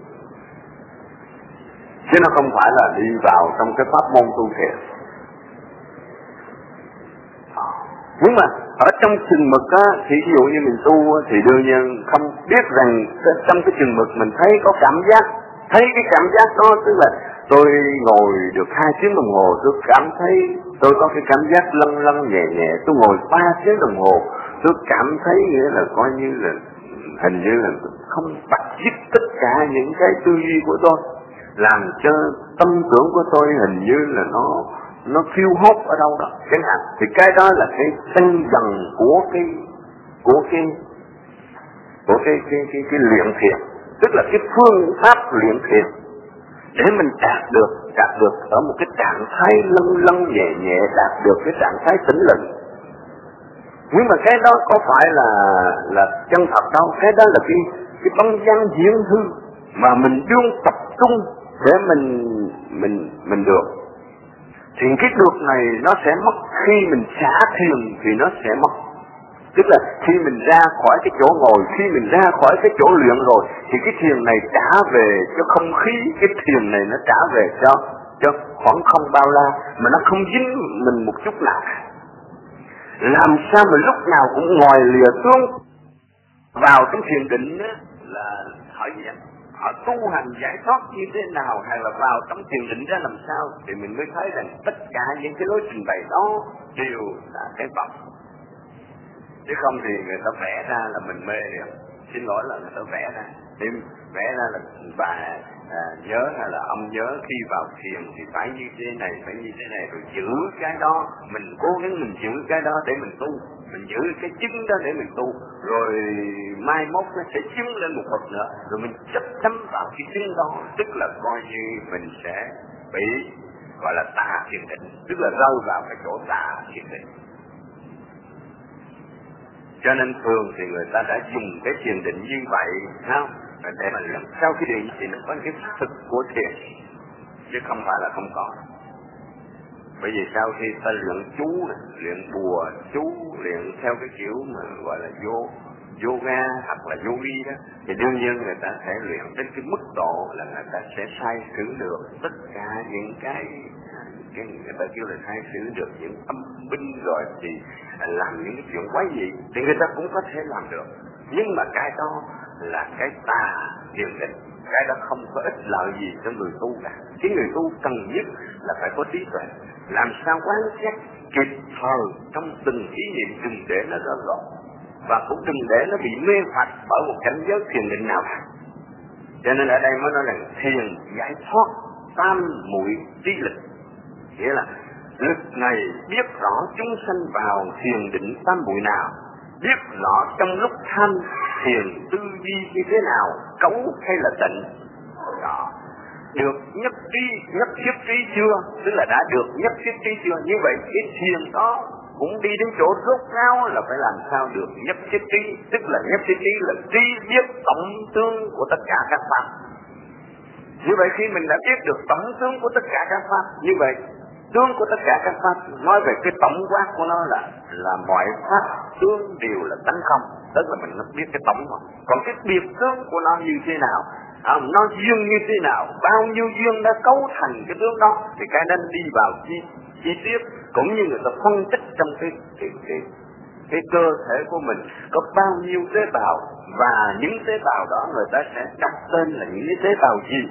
chứ nó không phải là đi vào trong cái pháp môn tu thiền. Nhưng mà ở trong chừng mực á, thì ví dụ như mình tu thì đương nhiên không biết rằng trong cái chừng mực mình thấy có cảm giác, thấy cái cảm giác đó, tức là tôi ngồi được hai tiếng đồng hồ, tôi cảm thấy tôi có cái cảm giác lâng lâng nhẹ nhẹ, tôi ngồi ba tiếng đồng hồ, tôi cảm thấy nghĩa là coi như là hình như là không bắt dứt tất cả những cái tư duy của tôi, làm cho tâm tưởng của tôi hình như là nó nó phiêu hốt ở đâu đó chẳng hạn. Thì cái đó là cái tăng dần của cái của cái của cái cái cái, cái luyện thiền, tức là cái phương pháp luyện thiền để mình đạt được đạt được ở một cái trạng thái lâng lâng nhẹ nhẹ, đạt được cái trạng thái tĩnh lặng. Nhưng mà cái đó có phải là là chân thật đâu, cái đó là cái cái bóng dáng diễn hư mà mình đương tập trung để mình mình mình được. Thì cái được này nó sẽ mất khi mình xả thiền thì nó sẽ mất. Tức là khi mình ra khỏi cái chỗ ngồi, khi mình ra khỏi cái chỗ luyện rồi thì cái thiền này trả về cho không khí, cái thiền này nó trả về cho cho khoảng không bao la mà nó không dính mình một chút nào. Làm sao mà lúc nào cũng ngồi lìa xuống vào trong thiền định á, là hỏi gì vậy? Họ tu hành giải thoát như thế nào hay là vào trong thiền định ra làm sao thì mình mới thấy rằng tất cả những cái lối trình bày đó đều là cái vọng. Chứ không thì người ta vẽ ra là mình mê được. Xin lỗi là người ta vẽ ra. Thì vẽ ra là bà à, nhớ hay là ông nhớ khi vào thiền thì phải như thế này, phải như thế này, rồi giữ cái đó. Mình cố gắng mình giữ cái đó để mình tu. Mình giữ cái chứng đó để mình tu. Rồi mai mốt nó sẽ chứng lên một bậc nữa. Rồi mình chấp đắm vào cái chứng đó. Tức là coi như mình sẽ bị gọi là tà thiền định. Tức là rơi vào cái chỗ tà thiền định. Cho nên thường thì người ta đã dùng cái thiền định như vậy, không? Để mà lần sau khi thiền thì nó có cái thực của thiền, chứ không phải là không có. Bởi vì sau khi ta luyện chú, luyện bùa chú, luyện theo cái kiểu mà gọi là vô yoga hoặc là yogi đó, thì đương nhiên người ta sẽ luyện đến cái mức độ là người ta sẽ sai sử được tất cả những cái cái người ta kêu là sai sử được những âm binh rồi thì làm những cái chuyện quái gì thì người ta cũng có thể làm được. Nhưng mà cái đó là cái tà thiền định, cái đó không có ích lợi gì cho người tu cả. Cái người tu cần nhất là phải có trí tuệ, làm sao quán xét kịp thời trong từng ý niệm, đừng để nó rơi lọt và cũng đừng để nó bị mê hoặc bởi một cảnh giới thiền định nào cả. Cho nên ở đây mới nói là thiền giải thoát tam muội trí lực, nghĩa là lực này biết rõ chúng sanh vào thiền định tam muội nào, biết rõ trong lúc tham thiền tư duy như thế nào, cấu hay là tịnh. Đó. Được nhất trí, nhất thiết trí chưa? Tức là đã được nhất thiết trí chưa? Như vậy cái thiền đó cũng đi đến chỗ rốt ráo là phải làm sao được nhất thiết trí. Tức là nhất thiết trí là trí biết tổng tướng của tất cả các pháp. Như vậy khi mình đã biết được tổng tướng của tất cả các pháp, như vậy tướng của tất cả các pháp nói về cái tổng quát của nó là là mọi pháp tướng đều là tánh không. Tức là mình biết cái tổng không. Còn cái biệt tướng của nó như thế nào, à, nó duyên như thế nào, bao nhiêu duyên đã cấu thành cái tướng đó, thì cái nên đi vào chi chi tiết, cũng như người ta phân tích trong cái cái cái cái cơ thể của mình có bao nhiêu tế bào, và những tế bào đó người ta sẽ đặt tên là những cái tế bào gì.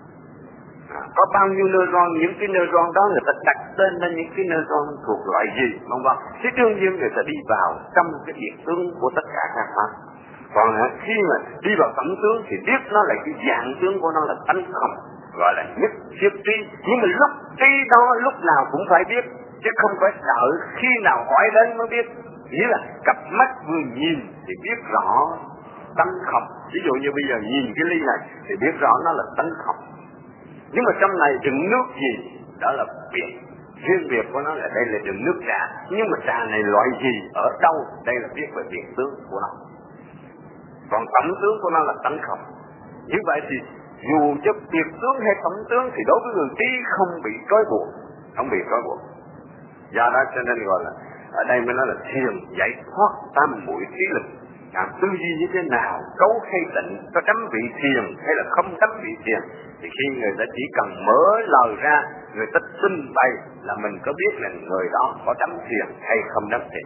À, có bao nhiêu neuron, những cái neuron đó người ta đặt tên là những cái neuron thuộc loại gì, vân vân. Thế đương nhiên người ta đi vào trong cái biệt tướng của tất cả các pháp. Còn à, khi mà đi vào tổng tướng thì biết nó là cái dạng tướng của nó là tánh không, gọi là nhất thiết trí. Nhưng mà lúc trí đó lúc nào cũng phải biết, chứ không phải đợi khi nào hỏi đến mới biết. Nghĩa là cặp mắt vừa nhìn thì biết rõ tánh không. Ví dụ như bây giờ nhìn cái ly này thì biết rõ nó là tánh không. Nhưng mà trong này đựng nước gì? Đó là biệt. Riêng biệt của nó là đây là đựng nước trà. Nhưng mà trà này loại gì? Ở đâu? Đây là biết về biệt tướng của nó. Còn tổng tướng của nó là tánh không. Như vậy thì dù cho biệt tướng hay tổng tướng thì đối với người trí không bị trói buộc. Không bị trói buộc. Do đó cho nên gọi là ở đây mới nói là thiền giải thoát tam muội trí lực. Làm tư duy như thế nào, cấu hay tịnh, có đắm vị thiền hay là không đắm vị thiền, thì khi người ta chỉ cần mở lời ra, người ta tin bày là mình có biết là người đó có đắm thiền hay không đắm thiền.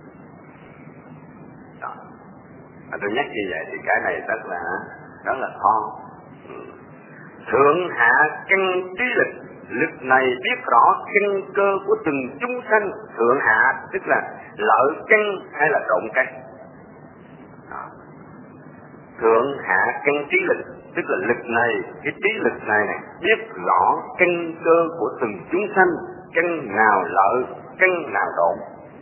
Đó. À, tôi nhắc như vậy thì cái này rất là rất là khó. Thượng hạ căn trí lực, lực này biết rõ căn cơ của từng chúng sanh. Thượng hạ tức là lợi căn hay là động căn. Thượng hạ căn trí lực, tức là lực này, cái trí lực này, này biết rõ căn cơ của từng chúng sanh, căn nào lợi, căn nào độn.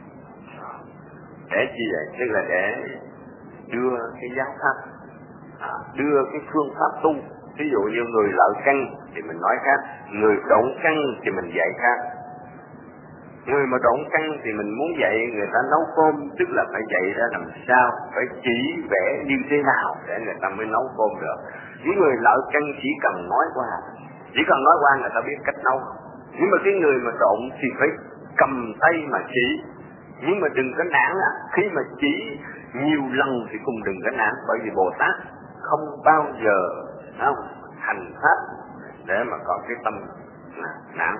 Để chi vậy? Tức là để đưa cái giáo pháp, à, đưa cái phương pháp tu. Ví dụ như người lợi căn thì mình nói khác, người độn căn thì mình dạy khác. Người mà độn căn thì mình muốn dạy người ta nấu cơm, tức là phải dạy ra làm sao, phải chỉ vẽ như thế nào để người ta mới nấu cơm được. Những người lợi căn chỉ cần nói qua, chỉ cần nói qua người ta biết cách nấu. Nhưng mà cái người mà trộn thì phải cầm tay mà chỉ. Nhưng mà đừng có nản á, khi mà chỉ nhiều lần thì cũng đừng có nản, bởi vì Bồ Tát không bao giờ không, hành pháp để mà có cái tâm nản.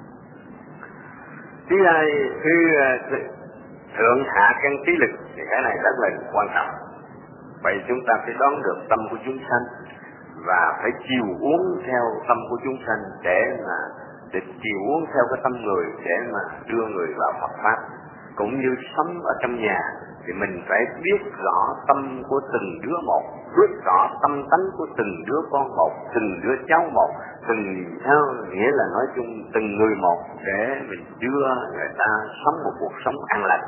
Thứ hai, thứ thượng hạ căn trí lực thì cái này rất là quan trọng. Vậy chúng ta phải đoán được tâm của chúng sanh và phải chiều uống theo tâm của chúng sanh để mà để chiều uống theo cái tâm người để mà đưa người vào Phật pháp. Cũng như sống ở trong nhà thì mình phải biết rõ tâm của từng đứa một, biết rõ tâm tánh của từng đứa con một, từng đứa cháu một, từng theo nghĩa là nói chung từng người một để mình đưa người ta sống một cuộc sống an lành.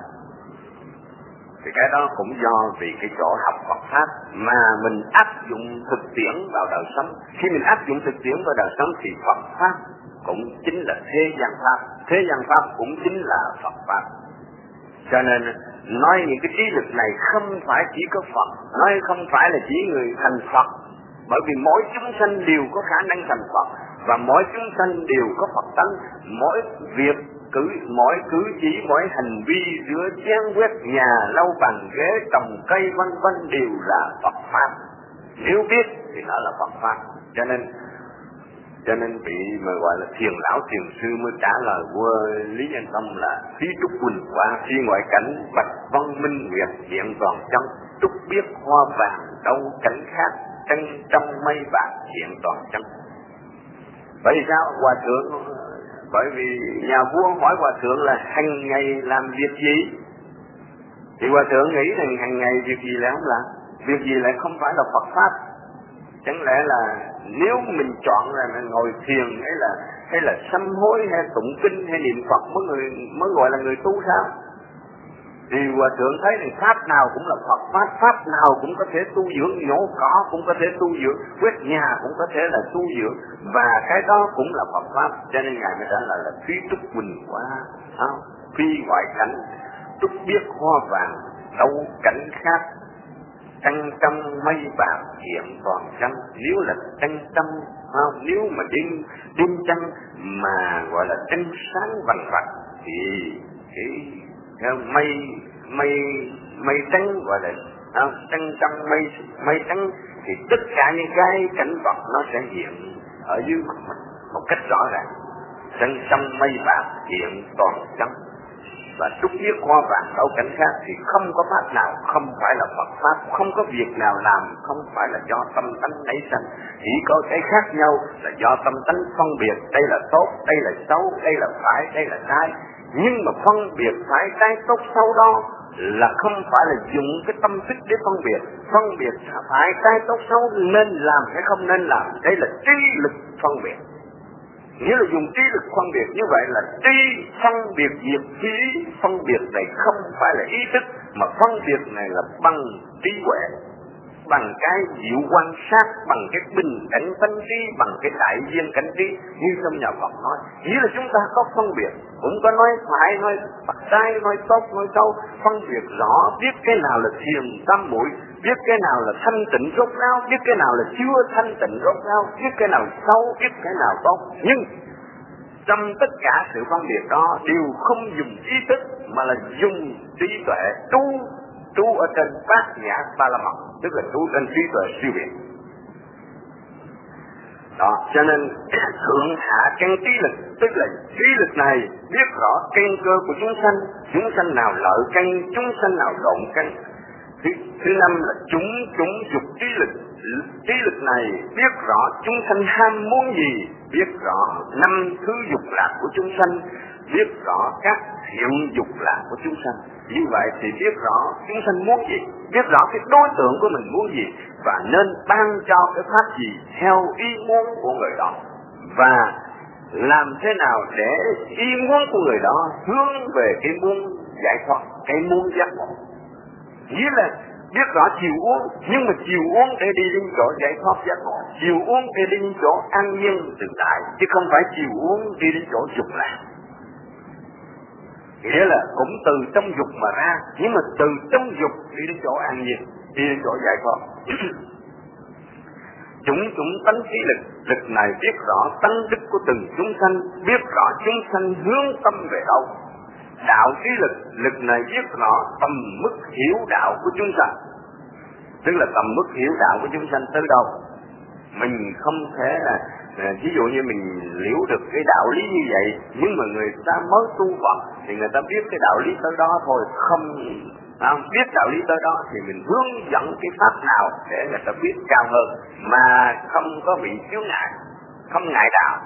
Thì cái đó cũng do vì cái chỗ học Phật pháp mà mình áp dụng thực tiễn vào đời sống. Khi mình áp dụng thực tiễn vào đời sống thì Phật pháp cũng chính là thế gian pháp, thế gian pháp cũng chính là Phật pháp. Cho nên nói những cái trí lực này không phải chỉ có Phật, nói không phải là chỉ người thành Phật, bởi vì mỗi chúng sanh đều có khả năng thành Phật và mỗi chúng sanh đều có Phật tánh. Mỗi việc cử, mỗi cử chỉ, mỗi hành vi rửa chén quét nhà, lau bàn ghế, trồng cây vân vân đều là Phật pháp. Nếu biết thì nó là Phật pháp. Cho nên cho nên vị mà gọi là thiền lão thiền sư mới trả lời vua Lý Nhân Tông là phí trúc quỳnh qua phi ngoại cảnh bạch văn minh nguyệt hiện toàn chân, trúc biết hoa vàng đâu cảnh khác, chân trong mây bạc hiện toàn chân. Bởi vì sao? Hòa thượng, bởi vì nhà vua hỏi hòa thượng là hàng ngày làm việc gì, thì hòa thượng nghĩ rằng hàng ngày việc gì lại không làm, việc gì lại không phải là Phật pháp. Chẳng lẽ là nếu mình chọn là mình ngồi thiền hay là hay là sám hối hay tụng kinh hay niệm Phật mới người mới gọi là người tu sao? Thì hòa thượng thấy rằng pháp nào cũng là Phật pháp, pháp nào cũng có thể tu dưỡng, nhổ cỏ cũng có thể tu dưỡng, quét nhà cũng có thể là tu dưỡng, và cái đó cũng là Phật pháp. Cho nên ngài mới trả lời là phi trúc quỳnh qua, không? Phi ngoại cảnh trúc biết hoa vàng đâu cảnh khác, trăng trong mây bạc hiện toàn trăng. Nếu là trăng trong, không? Nếu mà đêm đêm trăng mà gọi là trăng sáng vằn vặt thì cái, cái mây mây mây trắng gọi là không? Trăng trong mây mây trắng thì tất cả những cái cảnh vật nó sẽ hiện ở dưới một cách rõ ràng. Trăng trong mây bạc hiện toàn trăng. Và trúc biết hoa vàng đâu cảnh khác thì không có pháp nào không phải là Phật pháp, không có việc nào làm không phải là do tâm tánh nảy sinh. Chỉ có cái khác nhau là do tâm tánh phân biệt, đây là tốt, đây là xấu, đây là phải, đây là sai. Nhưng mà phân biệt phải cái tốt xấu đó là không phải là dùng cái tâm thức để phân biệt. Phân biệt phải cái tốt xấu nên làm hay không nên làm, đây là trí lực phân biệt. Nghĩa là dùng trí lực phân biệt, như vậy là trí phân biệt diệt trí. Phân biệt này không phải là ý thức, mà phân biệt này là bằng trí huệ, bằng cái diệu quan sát, bằng cái bình cảnh tánh trí, bằng cái đại viên cảnh trí. Như trong nhà Phật nói, nghĩa là chúng ta có phân biệt, cũng có nói phải, nói sai, nói tốt, nói xấu, phân biệt rõ, biết cái nào là thiền tam muội, biết cái nào là thanh tịnh rốt ráo, biết cái nào là chưa thanh tịnh rốt ráo, biết cái nào xấu, biết cái nào tốt. Nhưng trong tất cả sự phân biệt đó đều không dùng ý thức mà là dùng trí tuệ, tu tu ở trên bát nhã ba la mật, tức là tu trên trí tuệ siêu việt. Đó, cho nên thượng hạ căn trí lực, tức là trí lực này biết rõ căn cơ của chúng sanh, chúng sanh nào lợi căn, chúng sanh nào lộn căn. Thứ, thứ năm là chúng chúng dục trí lực, trí lực này biết rõ chúng sanh ham muốn gì, biết rõ năm thứ dục lạc của chúng sanh, biết rõ các thiện dục lạc của chúng sanh. Như vậy thì biết rõ chúng sanh muốn gì, biết rõ cái đối tượng của mình muốn gì, và nên ban cho cái pháp gì theo ý muốn của người đó, và làm thế nào để ý muốn của người đó hướng về cái muốn giải thoát, cái muốn giác ngộ. Nghĩa là biết rõ chiều uống, nhưng mà chiều uống để đi đến chỗ giải thoát giác ngộ, chiều uống để đi đến chỗ an nhiên tự tại, chứ không phải chiều uống đi đến chỗ dục lạc. Nghĩa là cũng từ trong dục mà ra, nhưng mà từ trong dục đi đến chỗ an nhiên, đi đến chỗ giải thoát. Chúng chúng tánh trí lực, lực này biết rõ tánh đức của từng chúng sanh, biết rõ chúng sanh hướng tâm về đâu. Đạo trí lực, lực này biết rõ tầm mức hiểu đạo của chúng sanh, tức là tầm mức hiểu đạo của chúng sanh tới đâu. Mình không thể là, ví dụ như mình liễu được cái đạo lý như vậy, nhưng mà người ta mới tu Phật thì người ta biết cái đạo lý tới đó thôi, không không biết đạo lý tới đó thì mình hướng dẫn cái pháp nào để người ta biết cao hơn, mà không có bị chướng ngại, không ngại đạo.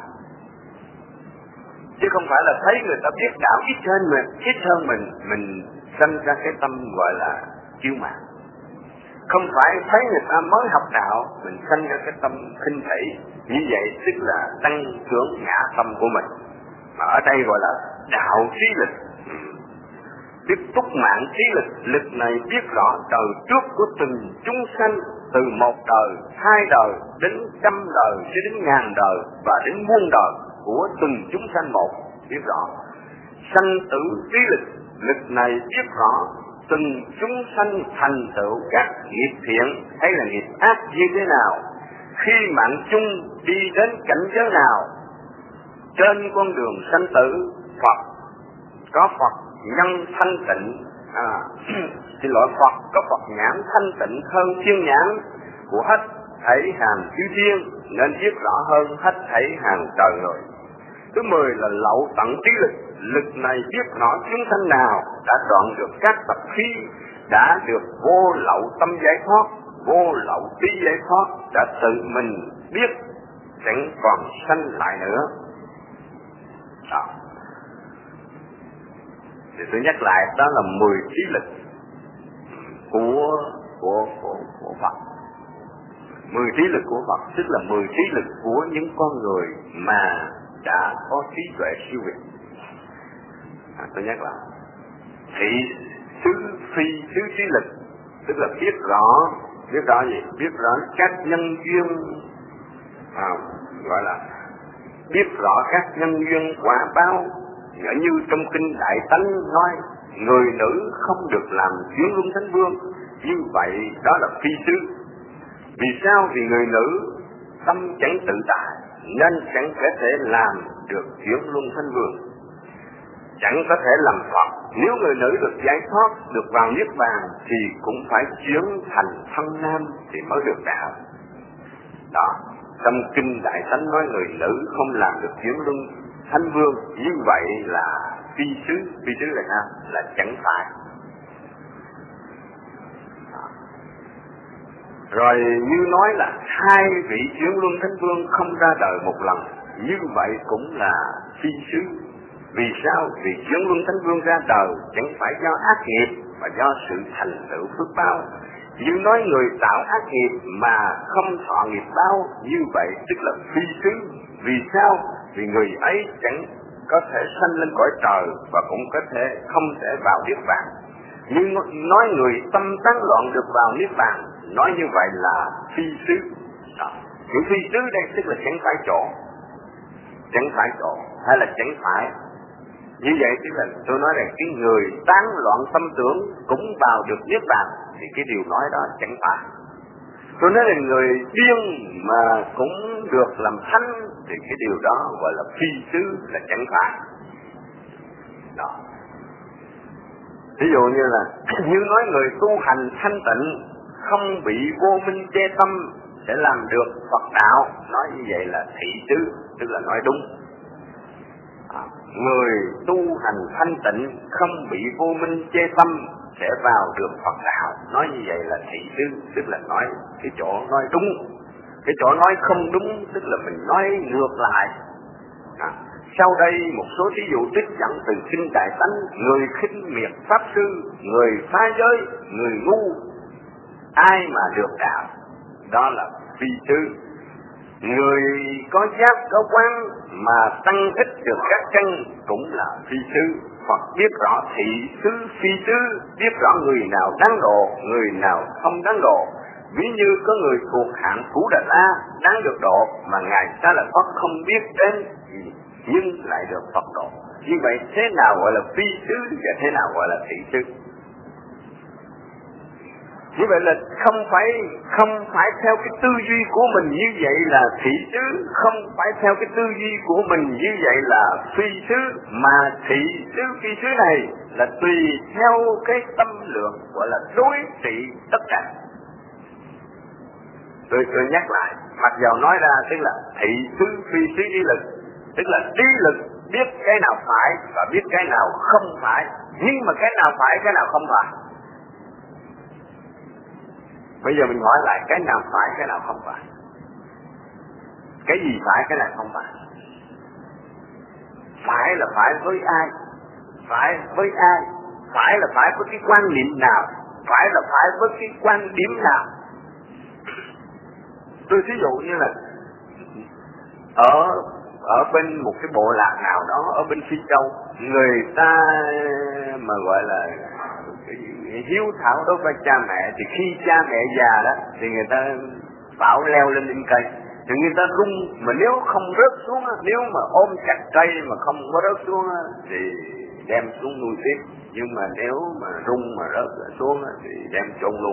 Chứ không phải là thấy người ta biết đạo ít hơn mình, ít hơn mình, mình sanh ra cái tâm gọi là kiêu mạn. Không phải thấy người ta mới học đạo, mình sanh ra cái tâm khinh thị, như vậy tức là tăng trưởng ngã tâm của mình. Mà ở đây gọi là đạo trí lực, biết túc mạng trí lực, lực này biết rõ đời trước của từng chúng sanh, từ một đời, hai đời, đến trăm đời, cho đến ngàn đời và đến muôn đời của từng chúng sanh một, biết rõ. Sanh tử trí lực, lực này biết rõ từng chúng sanh thành tựu các nghiệp thiện hay là nghiệp ác như thế nào, khi mạng chung đi đến cảnh giới nào. Trên con đường sanh tử, Phật có Phật nhân thanh tịnh, à, xin lỗi, Phật có Phật nhãn thanh tịnh hơn thiên nhãn của hết thảy hàng chư thiên, nên biết rõ hơn hết thảy hàng trời người. Thứ mười là lậu tận trí lực, lực này biết rõ chúng sanh nào đã đoạn được các tập khí, đã được vô lậu tâm giải thoát, vô lậu trí giải thoát, đã tự mình biết chẳng còn sanh lại nữa. Đó. Thì tôi nhắc lại, đó là mười trí lực của của của của Phật. Mười trí lực của Phật tức là mười trí lực của những con người mà đã có trí tuệ siêu việt. À, tôi nhắc lại, thị xứ phi xứ trí lực tức là biết rõ, biết rõ gì? Biết rõ các nhân duyên, à, gọi là biết rõ các nhân duyên quả báo. Ở như trong kinh Đại Tánh nói, người nữ không được làm chuyển luân thánh vương, như vậy đó là phi xứ. Vì sao? Vì người nữ tâm chẳng tự tại nên chẳng có thể làm được chuyển luân thánh vương, chẳng có thể làm Phật. Nếu người nữ được giải thoát, được vào niết bàn thì cũng phải chuyển thành thân nam thì mới được đạo. Đó, trong kinh Đại Tánh nói người nữ không làm được chuyển luân thánh vương, như vậy là phi xứ. Phi xứ là sao? Là chẳng phải. Rồi như nói là hai vị chuyển luân thánh vương không ra đời một lần, như vậy cũng là phi xứ. Vì sao? Vì chuyển luân thánh vương ra đời chẳng phải do ác nghiệp mà do sự thành tựu phước báo. Như nói người tạo ác nghiệp mà không thọ nghiệp báo, như vậy tức là phi xứ. Vì sao? Vì người ấy chẳng có thể sanh lên cõi trời và cũng có thể không thể vào niết bàn. Nhưng nói người tâm tán loạn được vào niết bàn, nói như vậy là phi xứ. Chữ phi xứ đây tức là chẳng phải chỗ, chẳng phải chỗ hay là chẳng phải. Như vậy tức là tôi nói rằng cái người tán loạn tâm tưởng cũng vào được niết bàn thì cái điều nói đó chẳng phải. Tôi nói là người điên mà cũng được làm thánh thì cái điều đó gọi là phi xứ, là chẳng phải. Đó. Ví dụ như là như nói người tu hành thanh tịnh không bị vô minh che tâm sẽ làm được Phật đạo, nói như vậy là thị xứ, tức là nói đúng. À, người tu hành thanh tịnh không bị vô minh che tâm sẽ vào được Phật đạo, nói như vậy là thị xứ, tức là nói cái chỗ nói đúng. Cái chỗ nói không đúng tức là mình nói ngược lại. À, sau đây một số ví dụ trích dẫn từ kinh Đại Tánh. Người khinh miệt pháp sư, người phá giới, người ngu, ai mà được đạo, đó là phi xứ. Người có giác có quán mà tăng ích được các chân cũng là phi xứ. Phật biết rõ thị xứ phi xứ, biết rõ người nào đáng độ, người nào không đáng độ. Ví như có người thuộc hạng Thủ Đà La đáng được độ mà ngài Ta Là Phật không biết đến nhưng lại được Phật độ. Như vậy thế nào gọi là phi xứ và thế nào gọi là thị xứ? Như vậy là không phải không phải theo cái tư duy của mình như vậy là thị xứ, không phải theo cái tư duy của mình như vậy là phi xứ, mà thị xứ phi xứ này là tùy theo cái tâm lượng gọi là đối trị tất cả. Tôi tôi nhắc lại, mặc dầu nói ra tức là thị xứ phi xứ trí lực, tức là trí lực biết cái nào phải và biết cái nào không phải, nhưng mà cái nào phải cái nào không phải. Bây giờ mình hỏi lại, cái nào phải cái nào không phải? Cái gì phải cái nào không phải? Phải là phải với ai? Phải với ai? Phải là phải với cái quan niệm nào? Phải là phải với cái quan điểm nào? Tôi ví dụ như là ở ở bên một cái bộ lạc nào đó ở bên Phi Châu, người ta mà gọi là hiếu thảo đối với cha mẹ, thì khi cha mẹ già đó thì người ta bảo leo lên lên cây, thì người ta rung, mà nếu không rớt xuống, nếu mà ôm chặt cây mà không có rớt xuống thì đem xuống nuôi tiếp, nhưng mà nếu mà rung mà rớt xuống thì đem chôn luôn.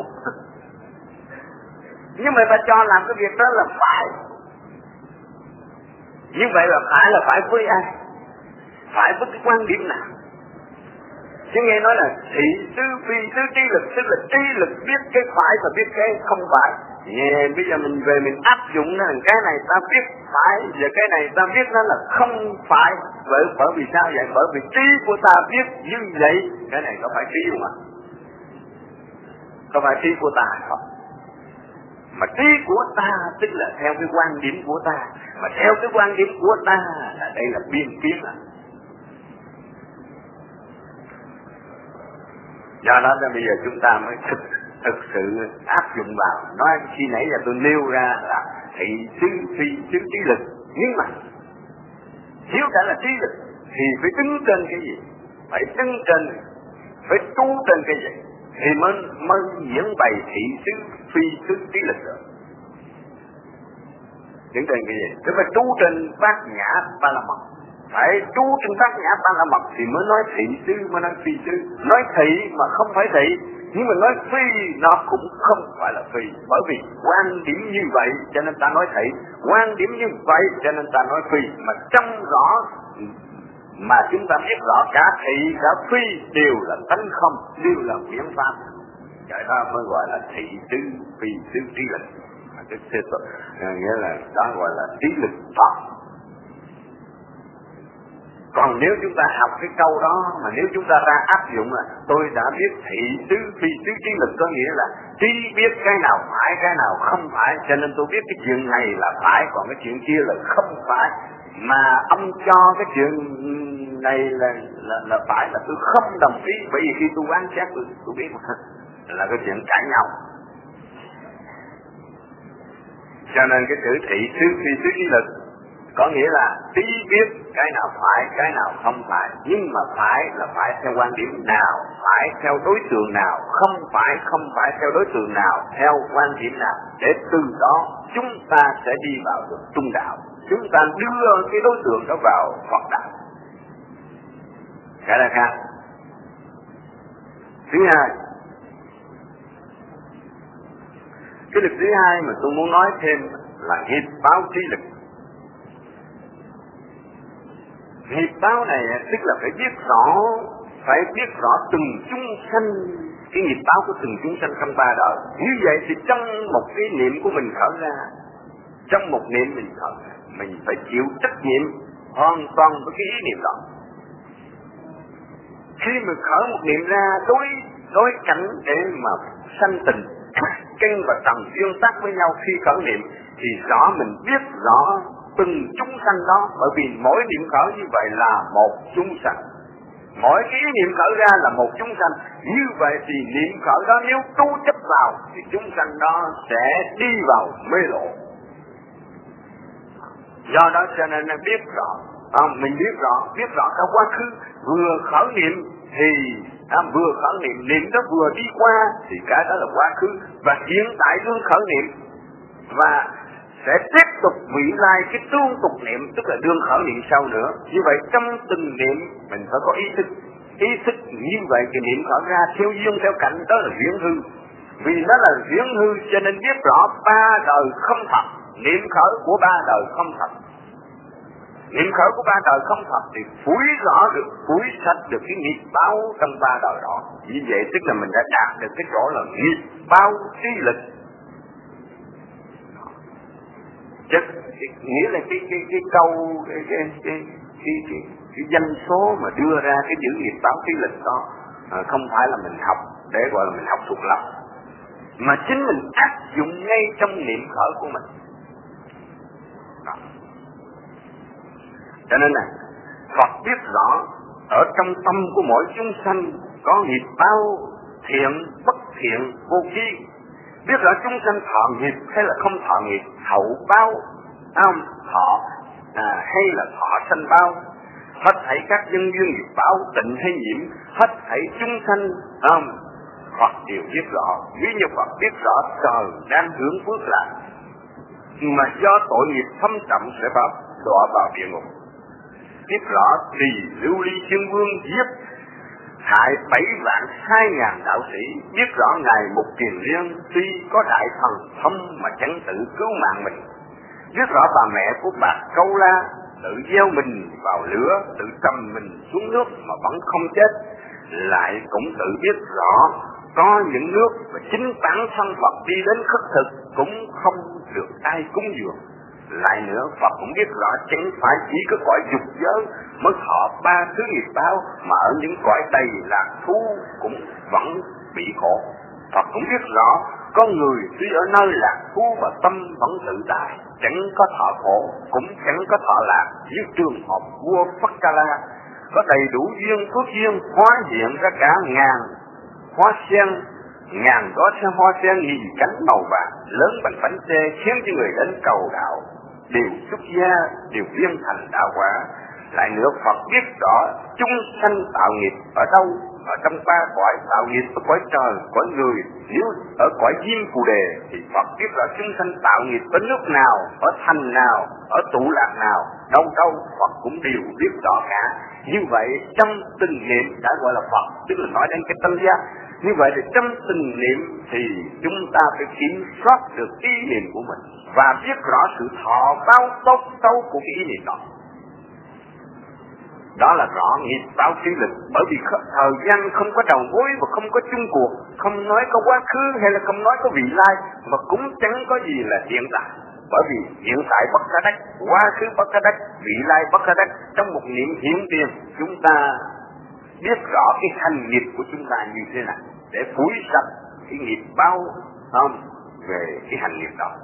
Nhưng mà ta cho làm cái việc đó là phải. Như vậy là phải là phải với ai? Phải với cái quan điểm nào? Chứ nghe nói là thị xứ phi xứ trí lực, tức là trí lực biết cái phải và biết cái không phải. Nghe bây giờ mình về mình áp dụng là cái này ta biết phải và cái này ta biết nó là không phải. Bởi, bởi vì sao vậy? Bởi vì trí của ta biết như vậy. Cái này có phải trí không ạ? Có phải trí của ta hay không? Mà trí của ta tức là theo cái quan điểm của ta. Mà theo cái quan điểm của ta là đây là biên kiến à. Do đó là bây giờ chúng ta mới thực, thực sự áp dụng vào. Nói khi nãy giờ tôi nêu ra là thị xứ phi xứ trí lực. Nhưng mà nếu đã là trí lực thì phải đứng trên cái gì? Phải đứng trên, phải trú trên cái gì? Thì mới, mới diễn bày thị xứ phi xứ trí lực được. Đứng trên cái gì? Tức phải trú trên bát nhã ba la mật. Phải trú trên bát nhã ba la mật thì mới nói thị xứ, mới nói phi xứ. Nói thị mà không phải thị, nhưng mà nói phi nó cũng không phải là phi. Bởi vì quan điểm như vậy cho nên ta nói thị, quan điểm như vậy cho nên ta nói phi. Mà trong rõ mà chúng ta biết rõ cả thị cả phi đều là tánh không, đều là biến pháp. Cái đó mới gọi là thị xứ phi xứ trí lực. Cái thế tục, nghĩa là đó gọi là trí lực Phật. Còn nếu chúng ta học cái câu đó mà nếu chúng ta ra áp dụng là tôi đã biết thị xứ phi xứ trí lực, có nghĩa là trí biết cái nào phải cái nào không phải, cho nên tôi biết cái chuyện này là phải, còn cái chuyện kia là không phải. Mà ông cho cái chuyện này là là, là phải là tôi không đồng ý, bởi vì khi tôi quan sát tôi, tôi biết mà là cái chuyện cãi nhau. Cho nên cái chữ thị xứ phi xứ trí lực có nghĩa là trí biết cái nào phải cái nào không phải, nhưng mà phải là phải theo quan điểm nào, phải theo đối tượng nào, không phải không phải theo đối tượng nào, theo quan điểm nào, để từ đó chúng ta sẽ đi vào được trung đạo, chúng ta đưa cái đối tượng đó vào Phật đạo. Cái là khác. Thứ hai, cái lực thứ hai mà tôi muốn nói thêm là nghiệp báo trí lực. Nghiệp báo này tức là phải biết rõ, phải biết rõ từng chúng sanh, cái nghiệp báo của từng chúng sanh trong ba đời. Như vậy thì trong một cái niệm của mình khởi ra, trong một niệm mình khởi ra, mình phải chịu trách nhiệm hoàn toàn với cái ý niệm đó. Khi mình khởi một niệm ra đối đối cảnh để mà sanh tình chân và trần tương tác với nhau khi khởi niệm, thì rõ mình biết rõ từng chúng sanh đó, bởi vì mỗi niệm khởi như vậy là một chúng sanh, mỗi cái ý niệm khởi ra là một chúng sanh. Như vậy thì niệm khởi đó nếu tu chấp vào thì chúng sanh đó sẽ đi vào mê lộ. Do đó cho nên biết rõ, à, mình biết rõ, biết rõ trong quá khứ vừa khởi niệm thì à, vừa khởi niệm, niệm đó vừa đi qua thì cái đó là quá khứ, và hiện tại đương khởi niệm và sẽ tiếp tục vị lai cái tương tục niệm, tức là đương khởi niệm sau nữa. Như vậy trong từng niệm mình phải có ý thức, ý thức như vậy thì niệm khởi ra theo duyên theo cảnh đó là viễn hư. Vì nó là viễn hư cho nên biết rõ ba đời không thật, niệm khởi của ba đời không thật. Niệm khởi của ba đời không thật thì phủi rõ được, phủi sạch được cái nghiệp báo trong ba đời đó. Vì vậy tức là mình đã đạt được cái chỗ là nghiệp báo trí lực. Chứ nghĩa là cái cái cái câu cái cái cái cái, cái, cái danh số mà đưa ra cái chữ nghiệp báo trí lực đó à, không phải là mình học để gọi là mình học thuộc lòng, mà chính mình áp dụng ngay trong niệm khởi của mình. Đó. Cho nên là Phật biết rõ ở trong tâm của mỗi chúng sanh có nghiệp báo thiện bất thiện vô vi, biết rõ chúng sanh thọ nghiệp hay là không thọ nghiệp, hậu báo không thọ à, hay là thọ sanh báo, hết thảy các nhân duyên nghiệp báo tịnh hay nhiễm, hết thảy chúng sanh không Phật đều biết rõ. Ví như Phật biết rõ trời đang hướng phước lạc, mà do tội nghiệp thâm trọng sẽ vào đọa vào địa ngục. Biết rõ Tỳ Lưu Ly Thiên Vương giết hại bảy vạn hai ngàn đạo sĩ, biết rõ ngài Mục Kiền Liên tuy có đại thần thông mà chẳng tự cứu mạng mình, biết rõ bà mẹ của Bạc Câu La tự gieo mình vào lửa, tự cầm mình xuống nước mà vẫn không chết, lại cũng tự biết rõ có những nước mà chính bản thân Phật đi đến khất thực cũng không được ai cúng dường. Lại nữa Phật cũng biết rõ chẳng phải chỉ có cõi dục giới mới thọ ba thứ nghiệp báo, mà ở những cõi đầy lạc thú cũng vẫn bị khổ. Phật cũng biết rõ có người tuy ở nơi lạc thú và tâm vẫn tự tại, chẳng có thọ khổ cũng chẳng có thọ lạc, như trường hợp vua Phất Ca La có đầy đủ duyên phước duyên hóa hiện ra cả ngàn hoa sen, ngàn đó xe hoa sen nghìn cánh màu vàng lớn bằng bánh xe, khiến cho người đến cầu đạo đều xuất gia, đều viên thành đạo quả. Lại nữa Phật biết rõ chúng sanh tạo nghiệp ở đâu, ở trong ba cõi tạo nghiệp, ở cõi trời, cõi người. Nếu ở cõi diêm phù đề thì Phật biết rõ chúng sanh tạo nghiệp ở nước nào, ở thành nào, ở tụ lạc nào, đâu đâu Phật cũng đều biết rõ cả. Như vậy trong từng niệm đã gọi là Phật, tức là nói đến cái tâm giác. Như vậy thì trong từng niệm thì chúng ta phải kiểm soát được ý niệm của mình và biết rõ sự thọ báo tốt xấu của cái ý niệm đó. Đó là rõ nghiệp báo trí lực. Bởi vì thời gian không có đầu mối và không có chung cuộc, không nói có quá khứ hay là không nói có vị lai, mà cũng chẳng có gì là hiện tại. Bởi vì hiện tại bất khả đắc, quá khứ bất khả đắc, vị lai bất khả đắc. Trong một niệm hiện tiền chúng ta biết rõ cái hành nghiệp của chúng ta như thế nào để phủi sạch cái nghiệp báo không về cái hành nghiệp đó.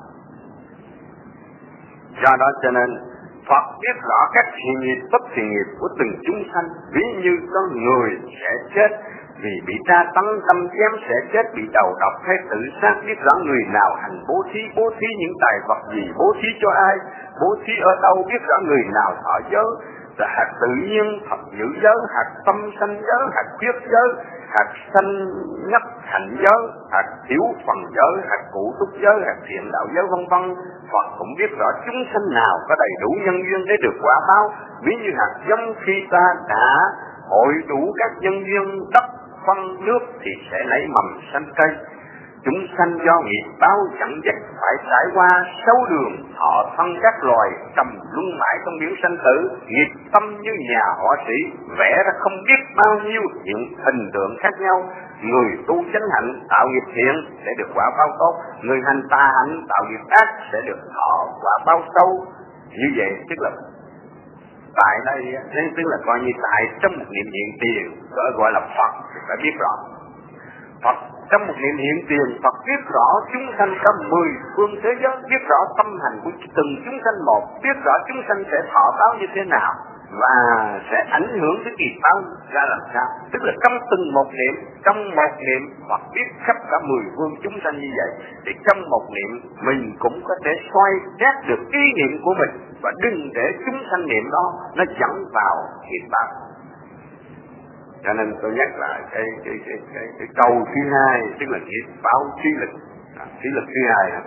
Do đó cho nên Phật biết rõ các thiện nghiệp bất thiện nghiệp của từng chúng sanh. Ví như có người sẽ chết vì bị tra tấn đâm chém, sẽ chết vì đầu độc hay tự sát, biết rõ người nào hành bố thí, bố thí những tài vật gì, bố thí cho ai, bố thí ở đâu, biết rõ người nào thọ giới, là hạt tự nhiên, thật giữ giới, hạt tâm sanh giới, hạt khuyết giới, hạt sanh nhất thành giới, hạt thiếu phần giới, hạt cụ túc giới, hạt thiện đạo giới vân vân. Phật cũng biết rõ chúng sanh nào có đầy đủ nhân duyên để được quả báo. Ví như hạt giống khi ta đã hội đủ các nhân duyên đất phân nước thì sẽ lấy mầm sanh cây. Chúng sanh do nghiệp báo dẫn dắt phải trải qua sáu đường thọ thân các loài, trầm luân mãi trong biển sanh tử. Nghiệp tâm như nhà họa sĩ vẽ ra không biết bao nhiêu những hình tượng khác nhau. Người tu chánh hạnh tạo nghiệp thiện sẽ được quả báo tốt, người hành tà hạnh tạo nghiệp ác sẽ được thọ quả báo xấu. Như vậy tức là tại đây nên tức là coi như tại trong một niệm hiện tiền gọi là Phật thì phải biết rõ. Phật trong một niệm hiện tiền, Phật biết rõ chúng sanh có mười phương thế giới, biết rõ tâm hành của từng chúng sanh một, biết rõ chúng sanh sẽ thọ báo như thế nào và sẽ ảnh hưởng đến nghiệp báo ra làm sao. Tức là trong từng một niệm, trong một niệm Phật biết khắp cả mười phương chúng sanh như vậy, thì trong một niệm mình cũng có thể xoay xét được ý niệm của mình và đừng để chúng sanh niệm đó nó dẫn vào nghiệp báo. Cho nên tôi nhắc lại cái cái cái cái, cái câu thứ hai, tức là nghiệp báo trí lực, à, trí lực thứ hai. À.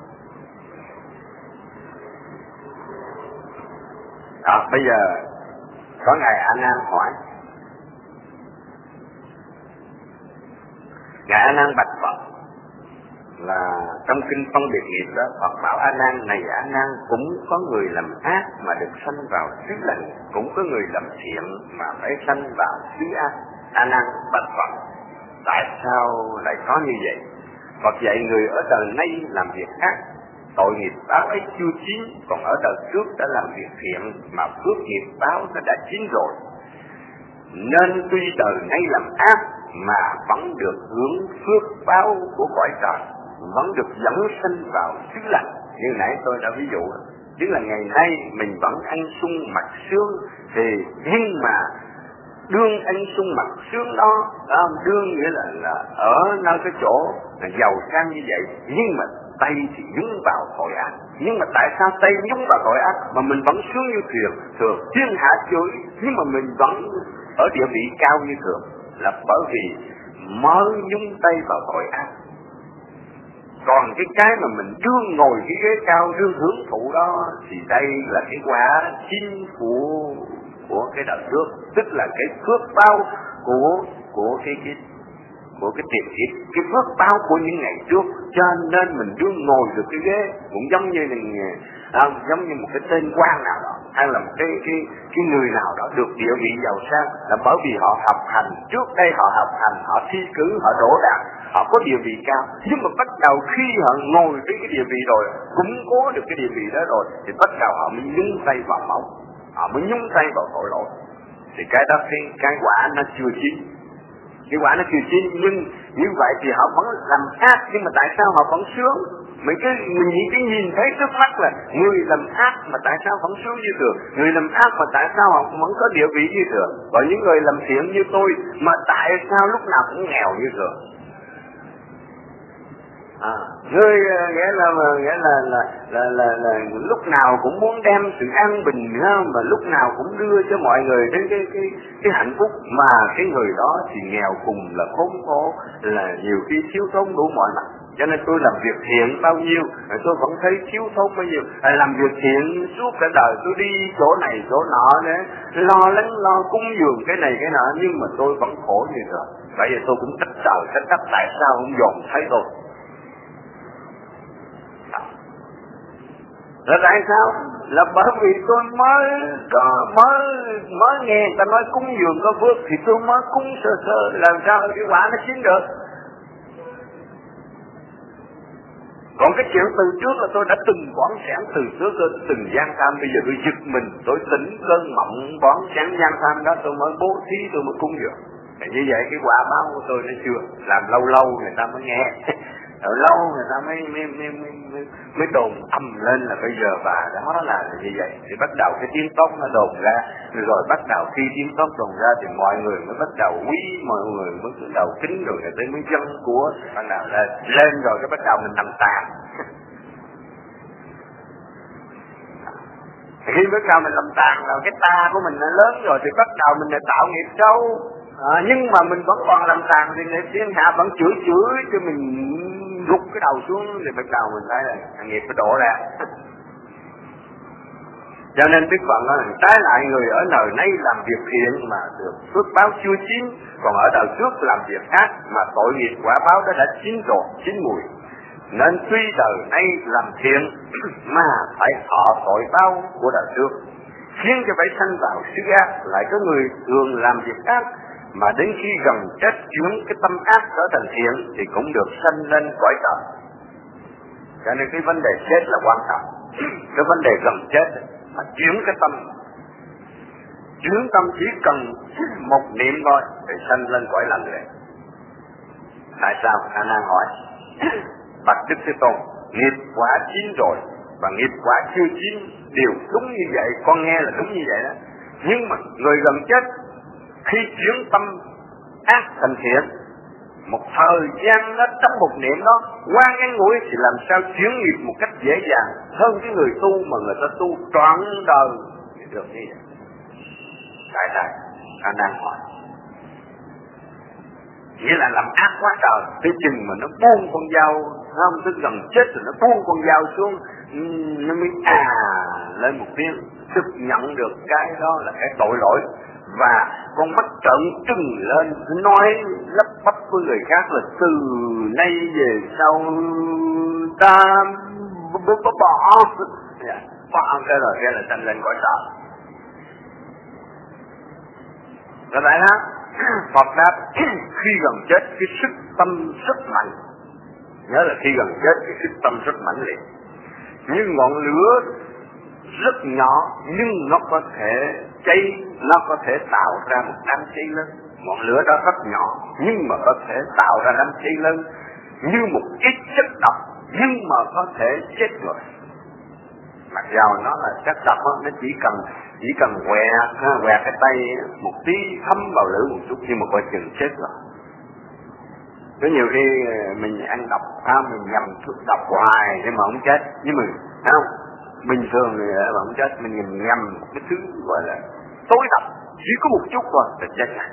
À, bây giờ có ngài A Nan hỏi, ngài A Nan bạch Phật, là trong kinh phân biệt nghiệp đó, Phật bảo A Nan này, A Nan cũng có người làm ác mà được sanh vào xứ lành, cũng có người làm thiện mà phải sanh vào xứ ác. A Nan bạch Phật, tại sao lại có như vậy? Phật dạy người ở đời nay làm việc ác, tội nghiệp báo ấy chưa chín, còn ở đời trước đã làm việc thiện mà phước nghiệp báo nó đã chín rồi. Nên tuy đời nay làm ác mà vẫn được hưởng phước báo của cõi trời, vẫn được dẫn sanh vào xứ lành. Như nãy tôi đã ví dụ, tức là ngày nay mình vẫn ăn sung mặc sướng, thì nhưng mà đương ăn sung mặc sướng đó, đó đương nghĩa là, là ở nơi cái chỗ là giàu sang như vậy, nhưng mà tay thì nhúng vào tội ác. Nhưng mà tại sao tay nhúng vào tội ác mà mình vẫn sướng như thường, thường thiên hạ chửi, nhưng mà mình vẫn ở địa vị cao như thường? Là bởi vì mới nhúng tay vào tội ác. Còn cái cái mà mình đương ngồi cái ghế cao, đương hưởng thụ đó, thì đây là cái quả chính của của cái đời trước, tức là cái phước báo của của cái cái của cái tiền kiếp, cái phước báo của những ngày trước, cho nên mình đương ngồi được cái ghế, cũng giống như mình à, giống như một cái tên quan nào đó, hay là một cái cái cái người nào đó được địa vị giàu sang, là bởi vì họ học hành trước đây, họ học hành, họ thi cử, họ đỗ đạt, họ có địa vị cao. Nhưng mà bắt đầu khi họ ngồi với cái địa vị rồi, cũng có được cái địa vị đó rồi, thì bắt đầu họ mới nhúng tay vào máu, họ mới nhúng tay vào tội lỗi. Thì cái đó cái cái quả nó chưa chín, cái quả nó chưa chín, nhưng như vậy thì họ vẫn làm ác, nhưng mà tại sao họ vẫn sướng? Mình cái mình chỉ cái nhìn thấy trước mắt là người làm ác mà tại sao vẫn sướng như thường, người làm ác mà tại sao họ vẫn có địa vị như thường, còn những người làm thiện như tôi mà tại sao lúc nào cũng nghèo như thường? À, người nghĩa là nghĩa là là, là là là là lúc nào cũng muốn đem sự an bình ha, mà lúc nào cũng đưa cho mọi người đến cái cái cái hạnh phúc, mà cái người đó thì nghèo cùng là khốn khổ, là nhiều khi thiếu thốn đủ mọi mặt. Cho nên tôi làm việc thiện bao nhiêu, tôi vẫn thấy thiếu thốn bao nhiêu. Làm việc thiện suốt cả đời, tôi đi chỗ này chỗ nọ để lo lắng lo cúng dường cái này cái nọ, nhưng mà tôi vẫn khổ như rồi. Vậy thì tôi cũng trách trời trách đất, tại sao không dồn thấy tôi? Là tại sao? Là bởi vì tôi mới có mới mới nghe người ta nói cúng dường có phước, thì tôi mới cúng sơ sơ, làm sao cái quả nó chín được? Còn cái chuyện từ trước là tôi đã từng bón sáng từ trước, tôi từng gian tham, bây giờ tôi giật mình, tôi tỉnh cơn mộng bón sáng gian tham đó, tôi mới bố thí, tôi mới cúng dường. Thì như vậy cái quả báo của tôi nó chưa, làm lâu lâu người ta mới nghe. Rồi lâu người ta mới mới, mới, mới, mới đồn âm lên là bây giờ bà đó là như vậy. Thì bắt đầu cái tiếng tốt nó đồn ra, rồi bắt đầu khi tiếng tốt đồn ra thì mọi người mới bắt đầu quý, mọi người mới bắt đầu kính, rồi người ta mới dân của bắt đầu lên, lên rồi cái bắt đầu mình nằm tàn. Khi bắt đầu mình làm tàn rồi cái ta của mình nó lớn rồi thì bắt đầu mình lại tạo nghiệp sâu. À, nhưng mà mình vẫn còn làm tàn thì người thiên hạ vẫn chửi chửi cho mình rút cái đầu xuống, thì bắt đầu mình thấy là nghiệp nó đổ ra. Cho nên Đức Phật nói trái lại người ở đời nay làm việc thiện mà được phước báo chưa chín, còn ở đời trước làm việc ác mà tội nghiệp quả báo đó đã chín rồi, chín mùi. Nên tuy đời nay làm thiện mà phải thọ tội báo của đời trước, khiến cho phải sanh vào xứ ác. Lại có người thường làm việc ác mà đến khi gần chết chuyển cái tâm ác trở thành thiện thì cũng được sanh lên cõi trời. Cho nên cái vấn đề chết là quan trọng. Cái vấn đề gần chết mà chuyển cái tâm, chuyển tâm chỉ cần một niệm thôi thì sanh lên cõi lành liền. Tại sao? A Nan hỏi. Bạch Đức Thế Tôn, nghiệp quả chín rồi và nghiệp quả chưa chín đều đúng như vậy, con nghe là đúng như vậy đó. Nhưng mà người gần chết khi chuyển tâm ác thành thiện, một thời gian đó, trong một niệm đó qua ngắn ngủi thì làm sao chuyển nghiệp một cách dễ dàng hơn cái người tu mà người ta tu trọn đời thì được như vậy. Tại sao? A Nan hỏi. Nghĩa là làm ác quá trời, tới chừng mà nó buông con dao, không, tới gần chết rồi nó buông con dao xuống, nó mới à lên một tiếng, thực nhận được cái đó là cái tội lỗi. Và con mắt trợn trừng lên, nói lắp bắp với người khác là từ nay về sau ta bỏ bỏ cái rồi cái là sanh lên cõi sợ. Rồi vậy đó, Phật đáp khi gần chết cái sức tâm rất mạnh, nhớ là khi gần chết cái sức tâm rất mạnh liệt, như ngọn lửa rất nhỏ nhưng nó có thể cháy, nó có thể tạo ra một đám cháy lớn. Ngọn lửa đó rất nhỏ nhưng mà có thể tạo ra đám cháy lớn, như một ít chất độc nhưng mà có thể chết người. Mặc dầu nó là chất độc đó, nó chỉ cần chỉ cần quẹt quẹt cái tay một tí thấm vào lửa một chút nhưng mà coi chừng chết rồi. Có nhiều khi mình ăn độc, à, mình nhầm thuốc độc hoài nhưng mà không chết, nhưng mà không bình thường thì mà không chết, mình nhầm nhầm cái thứ gọi là tối độc chỉ có một chút thôi là chết ngay.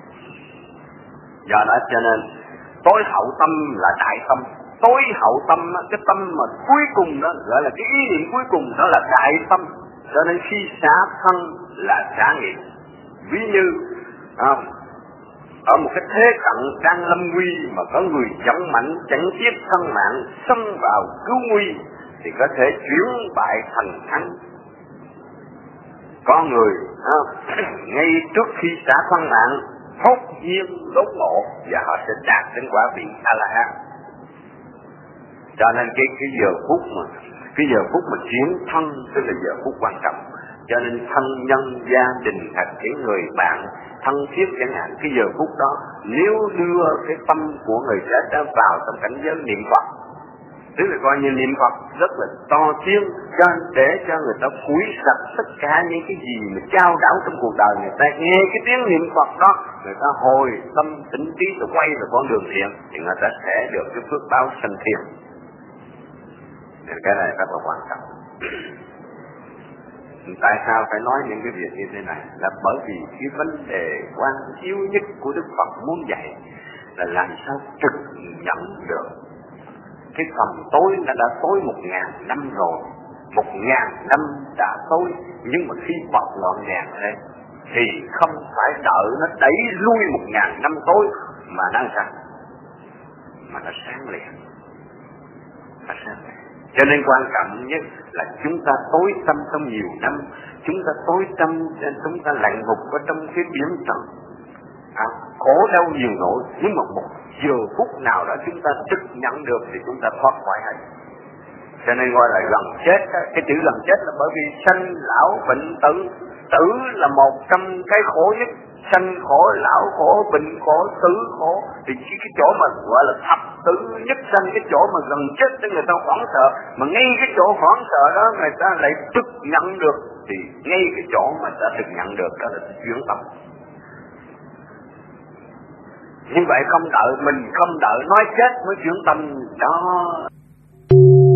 Do đó cho nên tối hậu tâm là đại tâm. Tối hậu tâm, cái tâm mà cuối cùng đó gọi là cái ý niệm cuối cùng đó là đại tâm. Cho nên khi xả thân là xả nghiệp. Ví như à, ở một cái thế cận đang lâm nguy mà có người dũng mãnh chẳng tiếp thân mạng xông vào cứu nguy thì có thể chuyển bại thành thắng. Có người à, ngay trước khi xả thân mạng hốt nhiên đốn ngộ và họ sẽ đạt đến quả vị A La Hán. Cho nên cái cái giờ phút mà cái giờ phút mà chuyển thân tức là giờ phút quan trọng. Cho nên thân nhân gia đình hoặc những người bạn thân thiết chẳng hạn, cái giờ phút đó nếu đưa cái tâm của người chết đó vào trong cảnh giới niệm Phật, tức là coi như niệm Phật rất là to tiếng, cho để cho người ta phủi sạch tất cả những cái gì mà trao đảo trong cuộc đời. Người ta nghe cái tiếng niệm Phật đó, người ta hồi tâm tỉnh trí rồi quay về con đường thiện thì người ta sẽ được cái phước báo sanh thiên. Cái này rất là quan trọng. Tại sao phải nói những cái việc như thế này? Là bởi vì cái vấn đề quan yếu nhất của Đức Phật muốn dạy là làm sao trực nhận được cái phần tối nó đã tối một ngàn năm rồi, một ngàn năm đã tối, nhưng mà khi bật ngọn đèn lên thì không phải đợi nó đẩy lui một ngàn năm tối mà nó sáng, mà nó sáng liền, nó sáng liền. Cho nên quan trọng nhất là chúng ta tối tâm trong nhiều năm, chúng ta tối tâm, chúng ta lạnh ngục ở trong cái biển trần, à, khổ đau nhiều nỗi, nhưng mà một giờ phút nào đó chúng ta trực nhận được thì chúng ta thoát khỏi hết. Cho nên gọi là gần chết, cái chữ gần chết là bởi vì sanh lão bệnh tử, tử là một trong cái khổ nhất, sanh khổ, lão khổ, bệnh khổ, tử khổ, thì cái chỗ mà gọi là thập tử nhất sanh, cái chỗ mà gần chết cho người ta hoảng sợ, mà ngay cái chỗ hoảng sợ đó người ta lại trực nhận được, thì ngay cái chỗ mà ta trực nhận được đó là chuyển tâm. Như vậy không đợi mình, không đợi nói chết mới chuyển tâm đó.